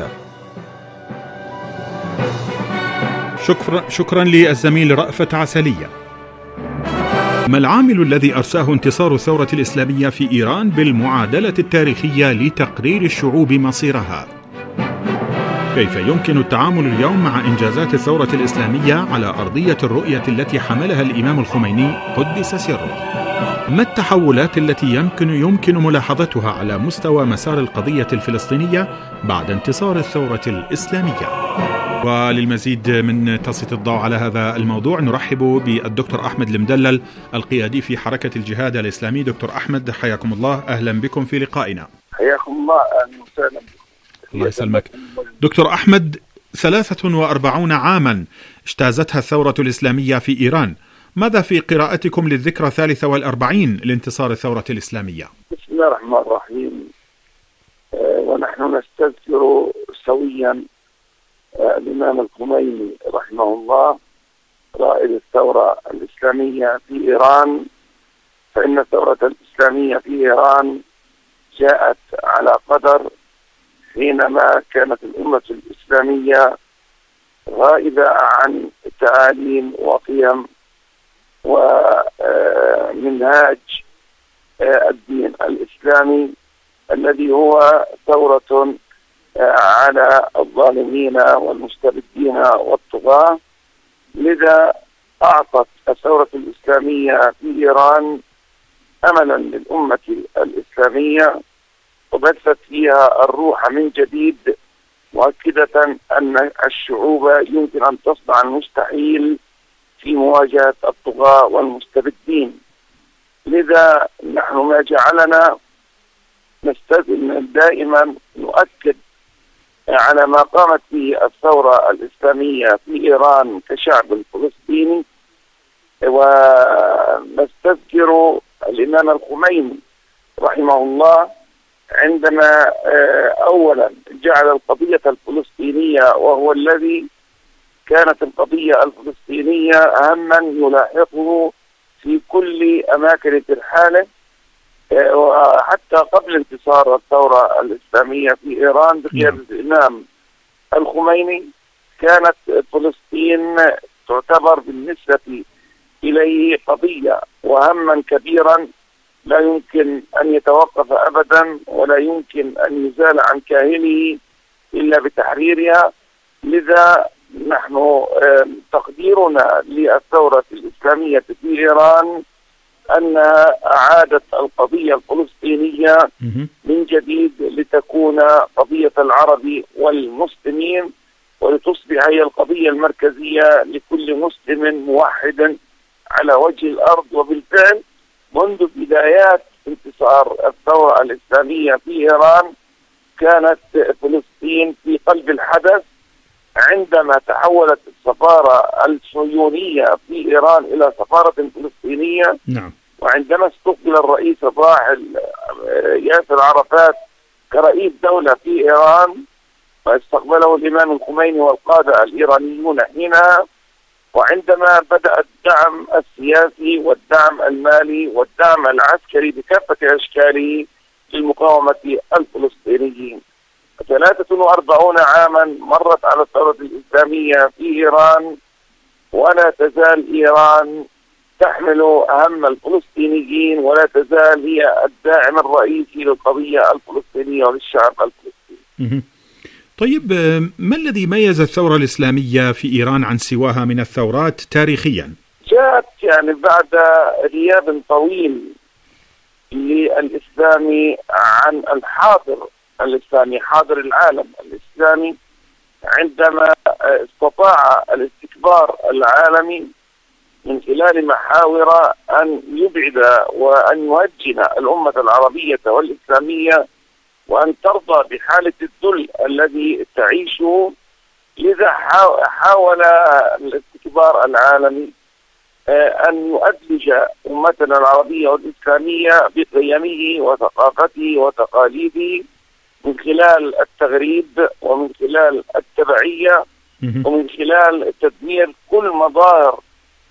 شكرا, شكرا للزميل رأفت عسلية. ما العامل الذي أرساه انتصار الثورة الإسلامية في إيران بالمعادلة التاريخية لتقرير الشعوب مصيرها؟ كيف يمكن التعامل اليوم مع إنجازات الثورة الإسلامية على أرضية الرؤية التي حملها الإمام الخميني قدس سره؟ ما التحولات التي يمكن يمكن ملاحظتها على مستوى مسار القضية الفلسطينية بعد انتصار الثورة الإسلامية؟ وللمزيد من تسليط الضوء على هذا الموضوع نرحب بالدكتور أحمد المدلل القيادي في حركة الجهاد الإسلامي. دكتور أحمد حياكم الله، أهلا بكم في لقائنا. حياكم الله، أهلا وسهلا. الله يسلمك. دكتور أحمد، ثلاثة وأربعون عاما اجتازتها الثورة الإسلامية في إيران، ماذا في قراءتكم للذكرى الثالثة والأربعين لانتصار الثورة الإسلامية؟ بسم الله الرحمن الرحيم. آه ونحن نستذكر سويا آه الإمام الخميني رحمه الله رائد الثورة الإسلامية في إيران، فإن الثورة الإسلامية في إيران جاءت على قدر حينما كانت الأمة الإسلامية غائبة عن تعاليم وقيم ومنهاج الدين الإسلامي الذي هو ثورة على الظالمين والمستبدين والطغاة. لذا أعطت الثورة الإسلامية في إيران أملا للأمة الإسلامية، وبثت فيها الروح من جديد، مؤكدة أن الشعوب يمكن أن تصنع المستحيل في مواجهة الطغاة والمستبدين. لذا نحن ما جعلنا نستدل دائما نؤكد على ما قامت به الثورة الإسلامية في إيران كشعب الفلسطيني، ونستذكر الإمام الخميني رحمه الله عندما أولا جعل القضية الفلسطينية، وهو الذي كانت القضية الفلسطينية أهما يلاحقه في كل أماكن ترحاله، وحتى قبل انتصار الثورة الإسلامية في إيران بقيادة الإمام الخميني كانت فلسطين تعتبر بالنسبة إليه قضية وهما كبيرا لا يمكن أن يتوقف أبدا ولا يمكن أن يزال عن كاهله إلا بتحريرها. لذا نحن تقديرنا للثورة الإسلامية في إيران أنها أعادت القضية الفلسطينية من جديد لتكون قضية العرب والمسلمين، ولتصبح هي القضية المركزية لكل مسلم موحد على وجه الأرض. وبالفعل منذ بدايات انتصار الثورة الإسلامية في إيران كانت فلسطين في قلب الحدث، عندما تحولت السفارة الصهيونية في إيران إلى سفارة فلسطينية. نعم. وعندما استقبل الرئيس الراحل ياسر عرفات كرئيس دولة في إيران، واستقبله الإمام الخميني والقادة الإيرانيون حينها، وعندما بدأ الدعم السياسي والدعم المالي والدعم العسكري بكافة أشكاله للمقاومة الفلسطينيين. ثلاثة وأربعون عاما مرت على الثورة الإسلامية في إيران، ولا تزال إيران تحمل هم الفلسطينيين، ولا تزال هي الداعم الرئيسي للقضية الفلسطينية وللشعب الفلسطيني. طيب، ما الذي ميز الثورة الإسلامية في إيران عن سواها من الثورات تاريخيا؟ جاءت يعني بعد غياب طويل للإسلام عن الحاضر الإسلامي، حاضر العالم الإسلامي، عندما استطاع الاستكبار العالمي من خلال محاور أن يبعد وأن يهجن الأمة العربية والإسلامية وأن ترضى بحالة الذل الذي تعيشه. لذا حاول الاستكبار العالمي أن يؤدلج أمتنا العربية والإسلامية بقيمه وثقافته وتقاليده من خلال التغريب ومن خلال التبعية ومن خلال تدمير كل مظاهر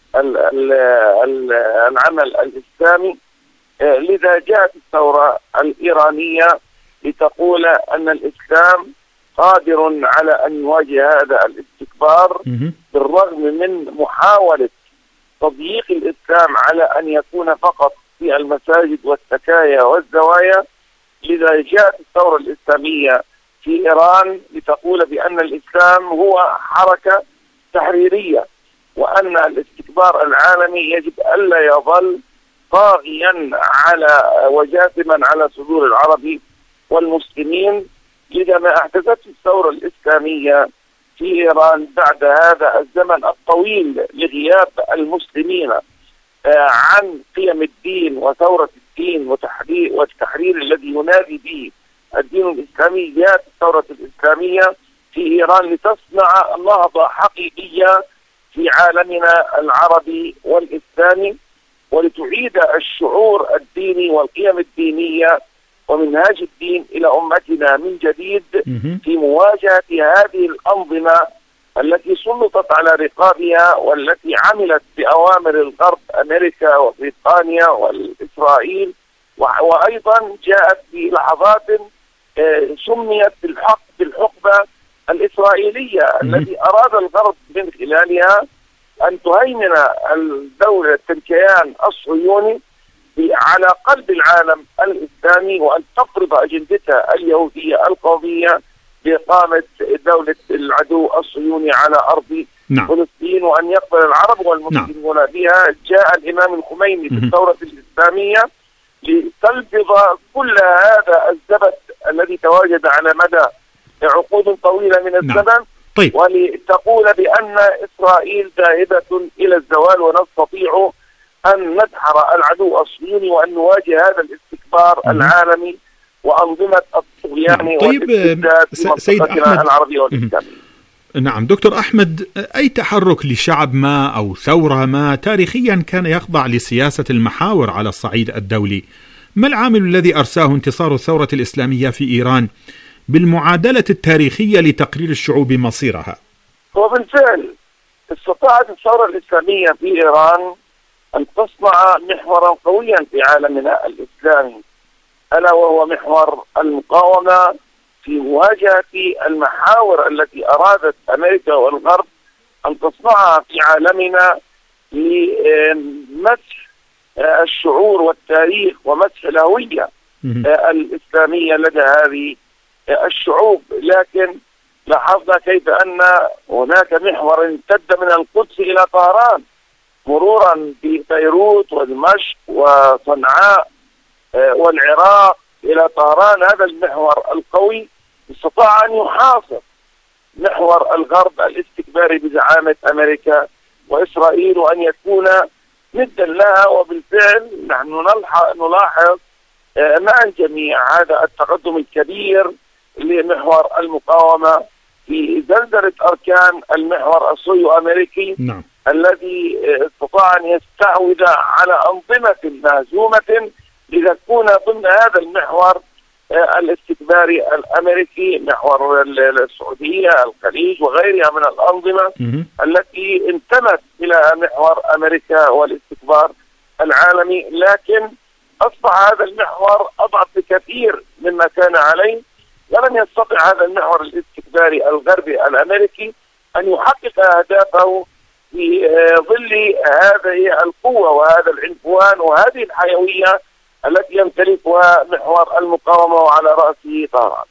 العمل الإسلامي. لذا جاءت الثورة الإيرانية لتقول أن الإسلام قادر على أن يواجه هذا الاستكبار بالرغم من محاولة تضييق الإسلام على أن يكون فقط في المساجد والسكايا والزوايا. لذا جاءت الثورة الإسلامية في إيران لتقول بأن الإسلام هو حركة تحريرية، وأن الاستكبار العالمي يجب ألا يظل طاغيا على وجاثما على صدور العرب والمسلمين. لذا ما أحدثته الثورة الإسلامية في إيران بعد هذا الزمن الطويل لغياب المسلمين عن قيم الدين وثورة الدين وتحرير والتحرير الذي ينادي به الدين الإسلامي، جاءت الثورة الإسلامية في إيران لتصنع نهضة حقيقية في عالمنا العربي والإسلامي، ولتعيد الشعور الديني والقيم الدينية ومنهاج الدين إلى أمتنا من جديد في مواجهة هذه الأنظمة التي سلطت على رقابها والتي عملت بأوامر الغرب أمريكا وبريطانيا والإسرائيل، وأيضا جاءت في لحظات سميت بالحق بالحقبة الإسرائيلية التي أراد الغرب من خلالها أن تهيمن الدولة الكيان الصهيوني على قلب العالم الإسلامي وأن تفرض أجندتها اليهودية القومية بإقامة دولة العدو الصهيوني على أرض نعم. فلسطين، وأن يقبل العرب والمسلمون نعم. بها. جاء الإمام الخميني في الثورة الإسلامية لتلفظ كل هذا الزبد الذي تواجد على مدى عقود طويلة من الزمن نعم. طيب. ولتقول بأن إسرائيل ذاهبة إلى الزوال ونستطيع أن ندحر العدو الصهيوني وأن نواجه هذا الاستكبار م- العالمي وأنظمة الطغيان نعم. طيب سيد أحمد العربية والإسلامية. نعم دكتور أحمد، أي تحرك لشعب ما أو ثورة ما تاريخيا كان يخضع لسياسة المحاور على الصعيد الدولي، ما العامل الذي أرساه انتصار الثورة الإسلامية في إيران بالمعادلة التاريخية لتقرير الشعوب مصيرها؟ وبالفعل استطاعت الثورة الإسلامية في إيران أن تصنع محورا قويا في عالمنا الإسلامي، ألا وهو محور المقاومة في مواجهة المحاور التي أرادت أمريكا والغرب أن تصنعها في عالمنا لمسح الشعور والتاريخ ومسح الهوية الإسلامية لدى هذه الشعوب. لكن لاحظنا كيف أن هناك محور امتد من القدس إلى طهران مرورا ببيروت ودمشق وصنعاء والعراق إلى طهران. هذا المحور القوي استطاع أن يحاصر محور الغرب الاستكباري بزعامة أمريكا وإسرائيل وأن يكون ندا لها. وبالفعل نحن نلاحظ مع الجميع هذا التقدم الكبير لمحور المقاومة في زلزلة أركان المحور الصهيوني أمريكي نعم. الذي استطاع أن يستحوذ على أنظمة مهزومة لتكون ضمن هذا المحور الاستكباري الأمريكي، محور السعودية الخليج وغيرها من الأنظمة م- التي انتمت إلى محور أمريكا والاستكبار العالمي. لكن أصبح هذا المحور أضعف بكثير مما كان عليه، ولم يستطع هذا المحور الاستكباري الغربي الأمريكي أن يحقق أهدافه في ظل هذه القوة وهذا العنفوان وهذه الحيوية التي يمتلكها محور المقاومة وعلى رأسه طهران.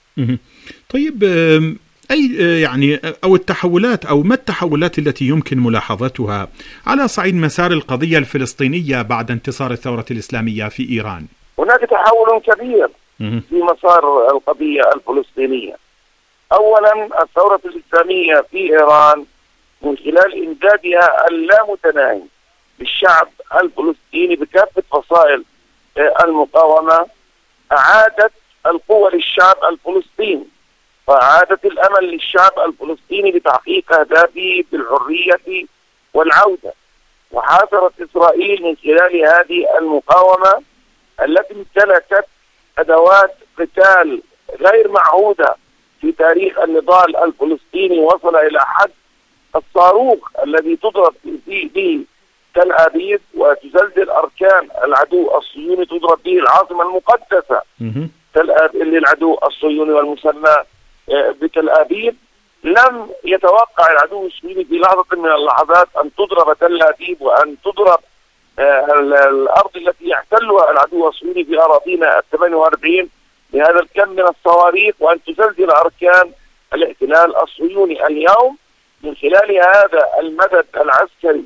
طيب أي يعني أو التحولات أو ما التحولات التي يمكن ملاحظتها على صعيد مسار القضية الفلسطينية بعد انتصار الثورة الإسلامية في إيران؟ هناك تحول كبير في مسار القضية الفلسطينية. أولا الثورة الإسلامية في إيران من خلال إمدادها اللامتناهي بالشعب الفلسطيني بكافة فصائل المقاومة أعادت القوة للشعب الفلسطيني وأعادت الأمل للشعب الفلسطيني بتحقيق أهدافه بالحرية والعودة. وحاصرت إسرائيل من خلال هذه المقاومة التي امتلكت أدوات قتال غير معهودة في تاريخ النضال الفلسطيني، وصل إلى حد الصاروخ الذي تضرب به تل أبيب وتزلزل أركان العدو الصهيوني، تضرب به العاصمة المقدسة تل أبيب للعدو الصهيوني والمسمى بتل أبيب. لم يتوقع العدو الصهيوني في لحظة من اللحظات أن تضرب تل أبيب وأن تضرب الأرض التي يحتلها العدو الصهيوني في أراضينا الثمانية وأربعين بهذا الكم من الصواريخ، وأن تزلزل أركان الاحتلال الصهيوني. اليوم من خلال هذا المدد العسكري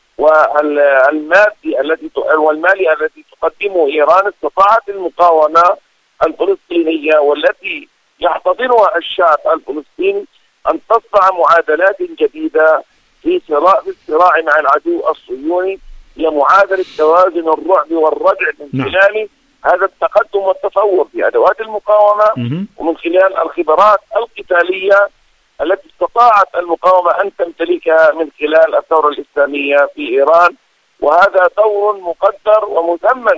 والمادي الذي والمالي الذي تقدمه إيران، استطاعت المقاومة الفلسطينية والتي يحتضنها الشعب الفلسطيني أن تصنع معادلات جديدة في صراع في الصراع مع العدو الصهيوني، هي معادلة توازن الرعب والردع من خلال هذا التقدم والتطور في أدوات المقاومة ومن خلال الخبرات القتالية التي استطاعت المقاومة أن تمتلكها من خلال الثورة الإسلامية في إيران. وهذا دور مقدر ومثمن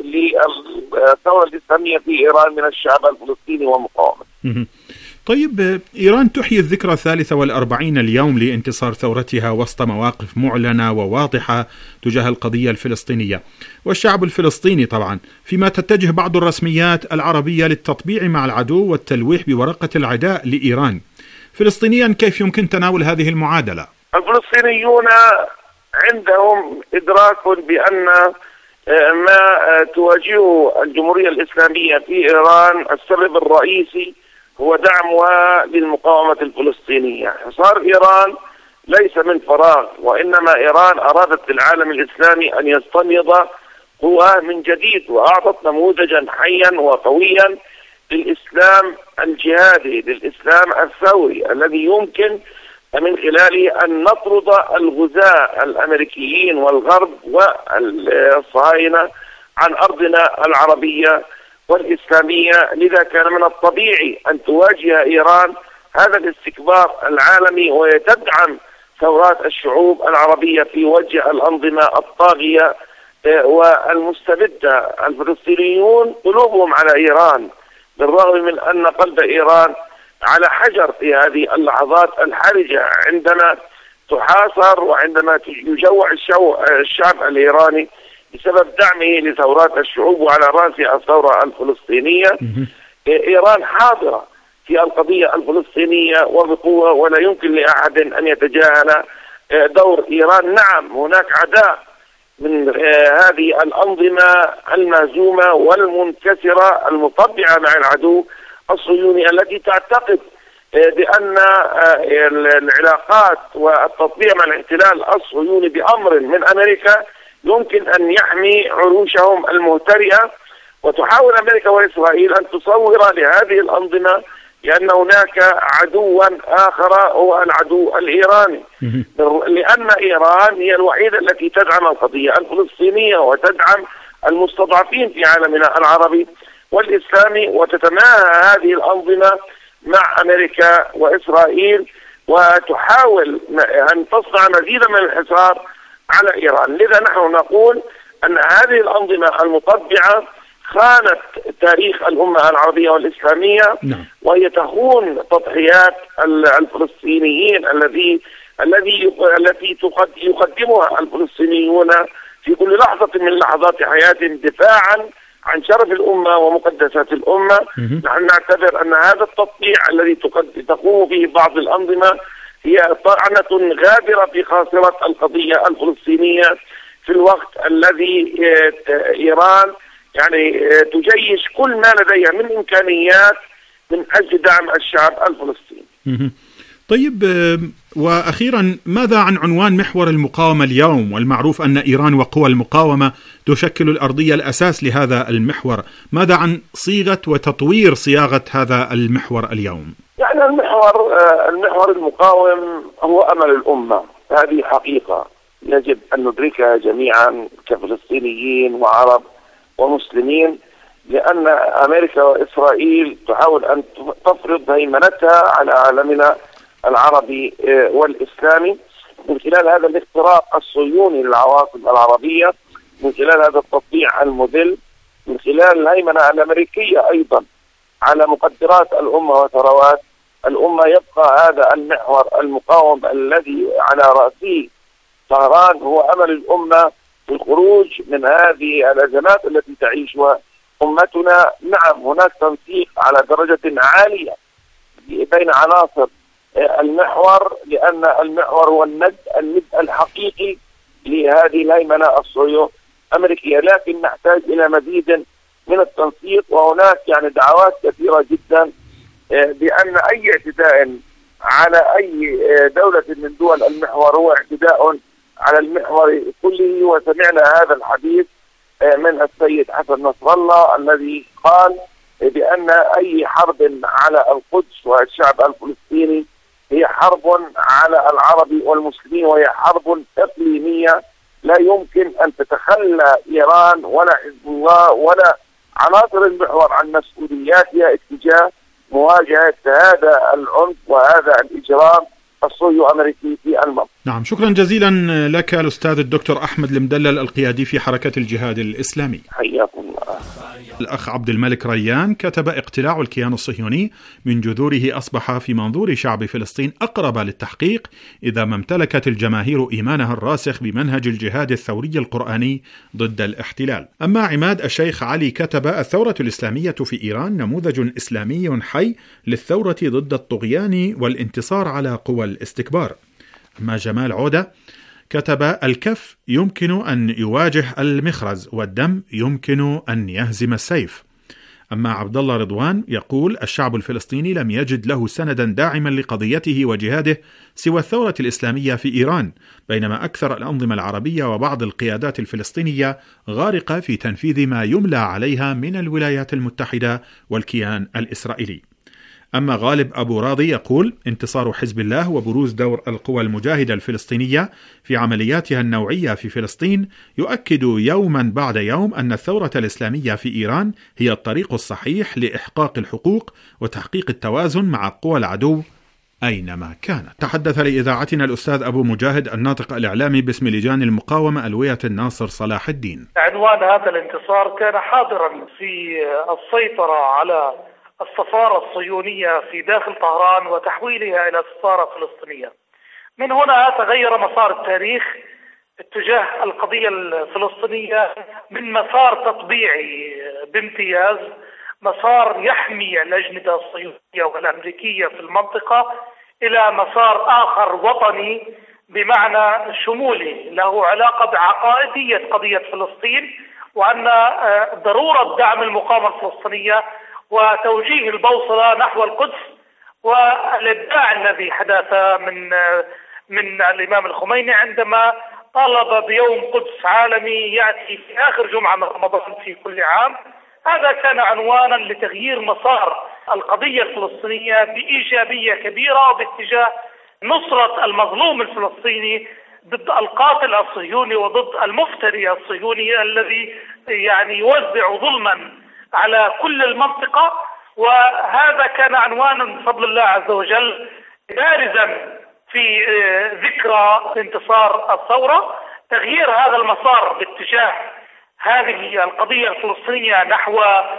للثورة الإسلامية في إيران من الشعب الفلسطيني ومقاومته. طيب، إيران تحيي الذكرى الثالثة والأربعين اليوم لانتصار ثورتها وسط مواقف معلنة وواضحة تجاه القضية الفلسطينية والشعب الفلسطيني طبعا، فيما تتجه بعض الرسميات العربية للتطبيع مع العدو والتلويح بورقة العداء لإيران. فلسطينيا كيف يمكن تناول هذه المعادلة؟ الفلسطينيون عندهم إدراك بأن ما تواجهه الجمهورية الإسلامية في إيران السبب الرئيسي هو دعمها للمقاومة الفلسطينية. حصار إيران ليس من فراغ، وإنما إيران أرادت للعالم الإسلامي أن يستنهض قواه من جديد، وأعطت نموذجا حيا وقويا للإسلام الجهادي، للإسلام الثوري الذي يمكن من خلاله أن نطرد الغزاة الأمريكيين والغرب والصهاينة عن أرضنا العربية والإسلامية. لذا كان من الطبيعي أن تواجه إيران هذا الاستكبار العالمي وتدعم ثورات الشعوب العربية في وجه الأنظمة الطاغية والمستبدة. الفلسطينيون قلوبهم على إيران بالرغم من أن قلب إيران على حجر في هذه اللحظات الحرجة، عندما تحاصر وعندما يجوع الشعب الإيراني بسبب دعمه لثورات الشعوب وعلى رأس الثورة الفلسطينية. إيران حاضرة في القضية الفلسطينية وبقوة، ولا يمكن لأحد أن يتجاهل دور إيران. نعم، هناك عداء من هذه الأنظمة المهزومة والمنكسرة المطبعة مع العدو الصهيوني التي تعتقد بأن العلاقات والتطبيع مع الاحتلال الصهيوني بأمر من أمريكا يمكن أن يحمي عروشهم المهترئة. وتحاول أمريكا وإسرائيل أن تصور لهذه الأنظمة لأن هناك عدوا آخر هو العدو الإيراني، لأن إيران هي الوحيدة التي تدعم القضية الفلسطينية وتدعم المستضعفين في عالمنا العربي والإسلامي، وتتماهى هذه الأنظمة مع أمريكا وإسرائيل وتحاول أن تصنع مزيدا من الحصار على إيران. لذا نحن نقول أن هذه الأنظمة المطبعة خانت تاريخ الأمة العربية والإسلامية، وهي تخون تضحيات الفلسطينيين الذي الذي التي يقدمها الفلسطينيون في كل لحظة من لحظات حياتهم دفاعا عن شرف الأمة ومقدسات الأمة. نحن نعتبر أن هذا التطبيع الذي تقوم به بعض الأنظمة هي طعنة غادرة في خاصرة القضية الفلسطينية في الوقت الذي إيران يعني تجيش كل ما لديها من إمكانيات من أجل دعم الشعب الفلسطيني. طيب، وأخيرا ماذا عن عنوان محور المقاومة اليوم؟ والمعروف أن إيران وقوى المقاومة تشكل الأرضية الأساس لهذا المحور. ماذا عن صيغة وتطوير صياغة هذا المحور اليوم؟ يعني المحور المحور المقاوم هو أمل الأمة، هذه حقيقة يجب أن ندركها جميعا كفلسطينيين وعرب ومسلمين، لأن أمريكا وإسرائيل تحاول أن تفرض هيمنتها على عالمنا العربي والإسلامي. من خلال هذا الاختراق الصهيوني للعواصم العربية، من خلال هذا التطبيع المذل، من خلال الهيمنة الأمريكية أيضا على مقدرات الأمة وثروات الأمة، يبقى هذا المحور المقاوم الذي على رأسه طهران هو أمل الأمة في الخروج من هذه الأزمات التي تعيشها أمتنا. نعم، هناك تنسيق على درجة عالية بين عناصر المحور، لأن المحور هو الند الند الحقيقي لهذه الهيمنة الصهيونية الأمريكية، لكن نحتاج إلى مزيد من التنسيق. وهناك يعني دعوات كثيرة جدا بأن أي اعتداء على أي دولة من دول المحور هو اعتداء على المحور كله. وسمعنا هذا الحديث من السيد حسن نصر الله الذي قال بأن أي حرب على القدس والشعب الفلسطيني هي حرب على العرب والمسلمين، وهي حرب إقليمية لا يمكن أن تتخلى إيران ولا حزب الله ولا عناصر المحور عن مسؤولياتها اتجاه مواجهة هذا العنف وهذا الإجرام الصهيوني الأمريكي في المنطقة. نعم، شكرا جزيلا لك الأستاذ الدكتور أحمد المدلل القيادي في حركة الجهاد الإسلامي. حياكم الله. الأخ عبد الملك ريان كتب: اقتلاع الكيان الصهيوني من جذوره أصبح في منظور شعب فلسطين أقرب للتحقيق إذا ما امتلكت الجماهير إيمانها الراسخ بمنهج الجهاد الثوري القرآني ضد الاحتلال. أما عماد الشيخ علي كتب: الثورة الإسلامية في إيران نموذج إسلامي حي للثورة ضد الطغيان والانتصار على قوى الاستكبار. أما جمال عودة كتب: الكف يمكن أن يواجه المخرز، والدم يمكن أن يهزم السيف. أما عبد الله رضوان يقول: الشعب الفلسطيني لم يجد له سندا داعما لقضيته وجهاده سوى الثورة الإسلامية في إيران، بينما أكثر الأنظمة العربية وبعض القيادات الفلسطينية غارقة في تنفيذ ما يملى عليها من الولايات المتحدة والكيان الإسرائيلي. أما غالب أبو راضي يقول: انتصار حزب الله وبروز دور القوى المجاهدة الفلسطينية في عملياتها النوعية في فلسطين يؤكد يوما بعد يوم أن الثورة الإسلامية في إيران هي الطريق الصحيح لإحقاق الحقوق وتحقيق التوازن مع قوى العدو أينما كانت. تحدث لإذاعتنا الأستاذ أبو مجاهد الناطق الإعلامي باسم لجان المقاومة ألوية الناصر صلاح الدين. عنوان هذا الانتصار كان حاضرا في السيطرة على السفارة الصهيونية في داخل طهران وتحويلها إلى سفارة فلسطينية. من هنا تغير مسار التاريخ اتجاه القضية الفلسطينية من مسار تطبيعي بامتياز، مسار يحمي الأجندة الصهيونية والأمريكية في المنطقة، إلى مسار آخر وطني بمعنى شمولي له علاقة بعقائدية قضية فلسطين، وأن ضرورة دعم المقاومة الفلسطينية وتوجيه البوصلة نحو القدس. والإبداع الذي حدث من من الإمام الخميني عندما طالب بيوم قدس عالمي يأتي في آخر جمعة من رمضان في كل عام، هذا كان عنوانا لتغيير مسار القضية الفلسطينية بإيجابية كبيرة وباتجاه نصرة المظلوم الفلسطيني ضد القاتل الصهيوني وضد المفتري الصهيوني الذي يعني يوزع ظلما على كل المنطقة. وهذا كان عنوانا بفضل الله عز وجل بارزا في ذكرى انتصار الثورة، تغيير هذا المسار باتجاه هذه القضية الفلسطينية نحو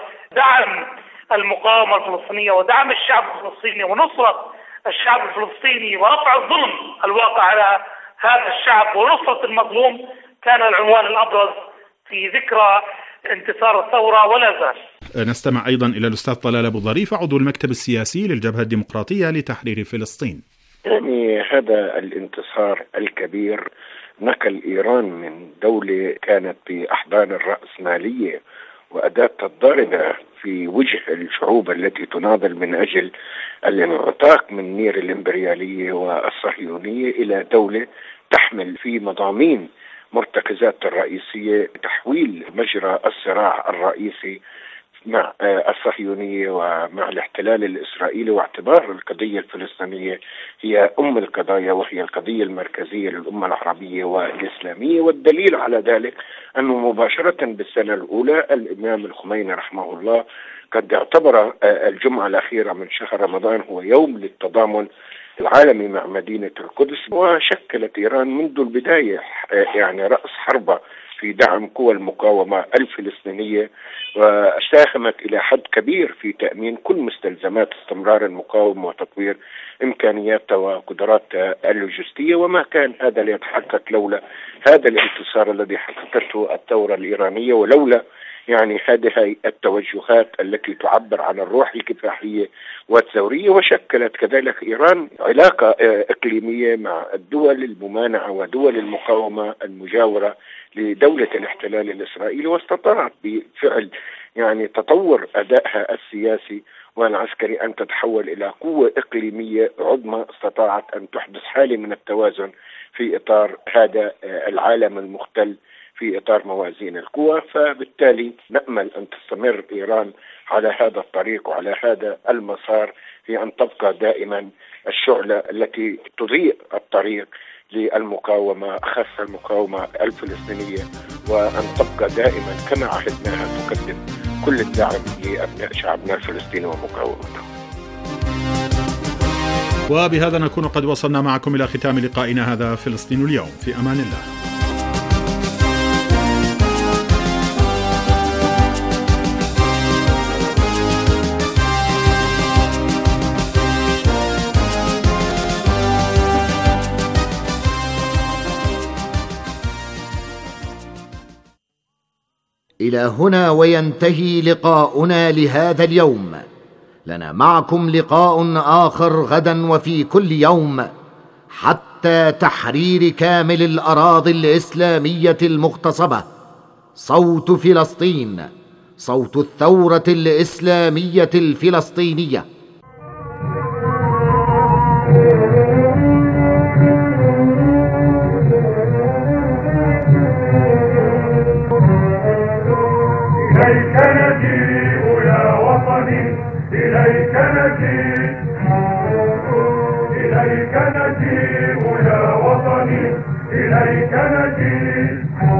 دعم المقاومة الفلسطينية ودعم الشعب الفلسطيني ونصرة الشعب الفلسطيني ورفع الظلم الواقع على هذا الشعب ونصرة المظلوم، كان العنوان الأبرز في ذكرى انتصار الثورة ولا زال. نستمع أيضا إلى الأستاذ طلال أبو ظريف عضو المكتب السياسي للجبهة الديمقراطية لتحرير فلسطين. يعني هذا الانتصار الكبير نقل إيران من دولة كانت في أحضان الرأسمالية وأداة الضاربة في وجه الشعوب التي تناضل من أجل الانعتاق من نير الإمبريالية والصهيونية إلى دولة تحمل في مضامين مرتكزات الرئيسية تحويل مجرى الصراع الرئيسي مع الصهيونية ومع الاحتلال الإسرائيلي، واعتبار القضية الفلسطينية هي أم القضايا وهي القضية المركزية للأمة العربية والإسلامية. والدليل على ذلك أنه مباشرة بالسنة الأولى الإمام الخميني رحمه الله قد اعتبر الجمعة الأخيرة من شهر رمضان هو يوم للتضامن العالمي مع مدينة القدس. وشكلت إيران منذ البداية يعني رأس حربة في دعم قوى المقاومة الفلسطينية، وساهمت إلى حد كبير في تأمين كل مستلزمات استمرار المقاومة وتطوير إمكانياتها وقدراتها اللوجستية. وما كان هذا ليتحقق لولا هذا الانتصار الذي حققته الثورة الإيرانية، ولولا يعني هذه التوجهات التي تعبر عن الروح الكفاحية والثورية. وشكلت كذلك إيران علاقة إقليمية مع الدول الممانعة ودول المقاومة المجاورة لدولة الاحتلال الإسرائيلي، واستطاعت بفعل يعني تطور أدائها السياسي والعسكري أن تتحول إلى قوة إقليمية عظمى، استطاعت أن تحدث حالة من التوازن في إطار هذا العالم المختل، في إطار موازين القوى. فبالتالي نأمل أن تستمر إيران على هذا الطريق وعلى هذا المسار، في أن تبقى دائما الشعلة التي تضيء الطريق للمقاومة، خاصة المقاومة الفلسطينية، وأن تبقى دائما كما عهدناها تقدم كل الدعم لأبناء شعبنا الفلسطيني ومقاومته. وبهذا نكون قد وصلنا معكم إلى ختام لقائنا هذا فلسطين اليوم. في أمان الله. إلى هنا وينتهي لقاؤنا لهذا اليوم. لنا معكم لقاء آخر غدا وفي كل يوم، حتى تحرير كامل الأراضي الإسلامية المغتصبة. صوت فلسطين، صوت الثورة الإسلامية الفلسطينية. إليك نجيء يا وطني، إليك نجيء، إليك نجيء يا وطني، إليك نجيء.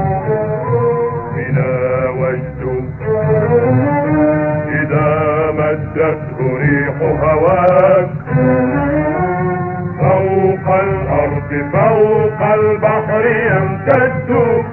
بنا وجد إذا مدته ريح هواك، فوق الأرض فوق البحر يمتد.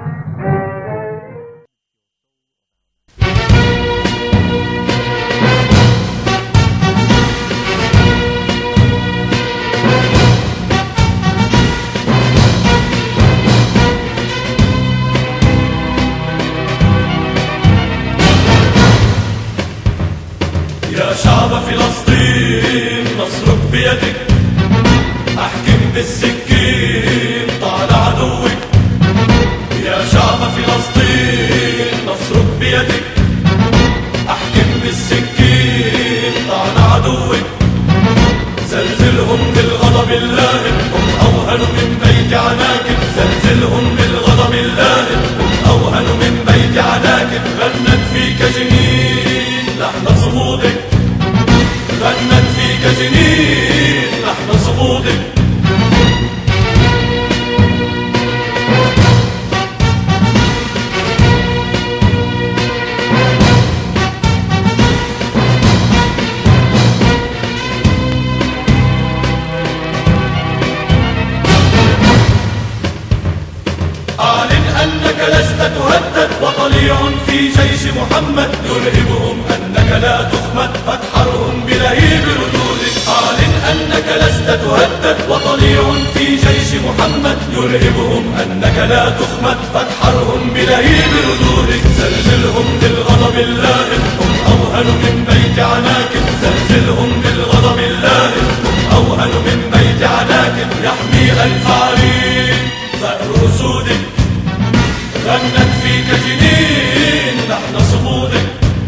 شعب فلسطين نصرك بيدك، احكم بالسكين طال عدوك. يا شعب فلسطين نصرك بيدك، احكم بالسكين طال عدوك. زلزلهم بالغضب اللاهب، هم اوهن من بيت عناكب. زلزلهم بالغضب اللاهب، هم اوهن من بيت عناكب. غنت فيك جنين لحن صمودك، غنت فيك جنين لحن صمودك. أعلن أنك لست تهدد، وطليع في جيش محمد يرهبهم أنك لا تخمد، فاتحرهم بلهيب ردودك. أعلن أنك لست تهدد، وطليع في جيش محمد يرهبهم أنك لا تخمد، فاتحرهم بلهيب ردودك. زلزلهم بالغضب اللاهب، هم أوهن من بيت عناكب. زلزلهم بالغضب اللاهب، هم أوهن من بيت عناكب. يحمي ألف عرين ثأر أسودك، غنت فيك جنين لحن صمودك.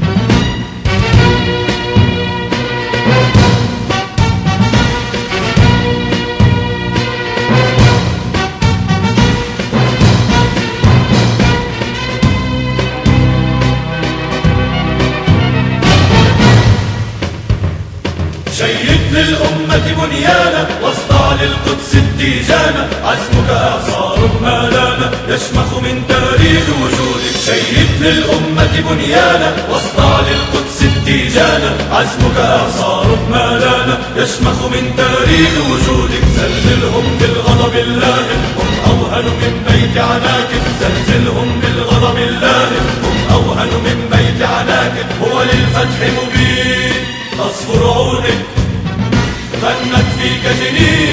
شيد للأمة بنيانا، واصدع للقدس التيجانا. عزمك إعصار ما لانا، يشمخ من تاريخ وجودك. شيد للأمة بنيانا، واصدع للقدس التيجانا. تيجانا، عزمك إعصار ما لانا يشمخ من تاريخ وجودك. زلزلهم بالغضب اللاهب، هم أوهن من بيت عناك. زلزلهم بالغضب اللاهب، هم أوهن من بيت عناك. هو للفتح مبين تصفر عودك، غنت فيك جنين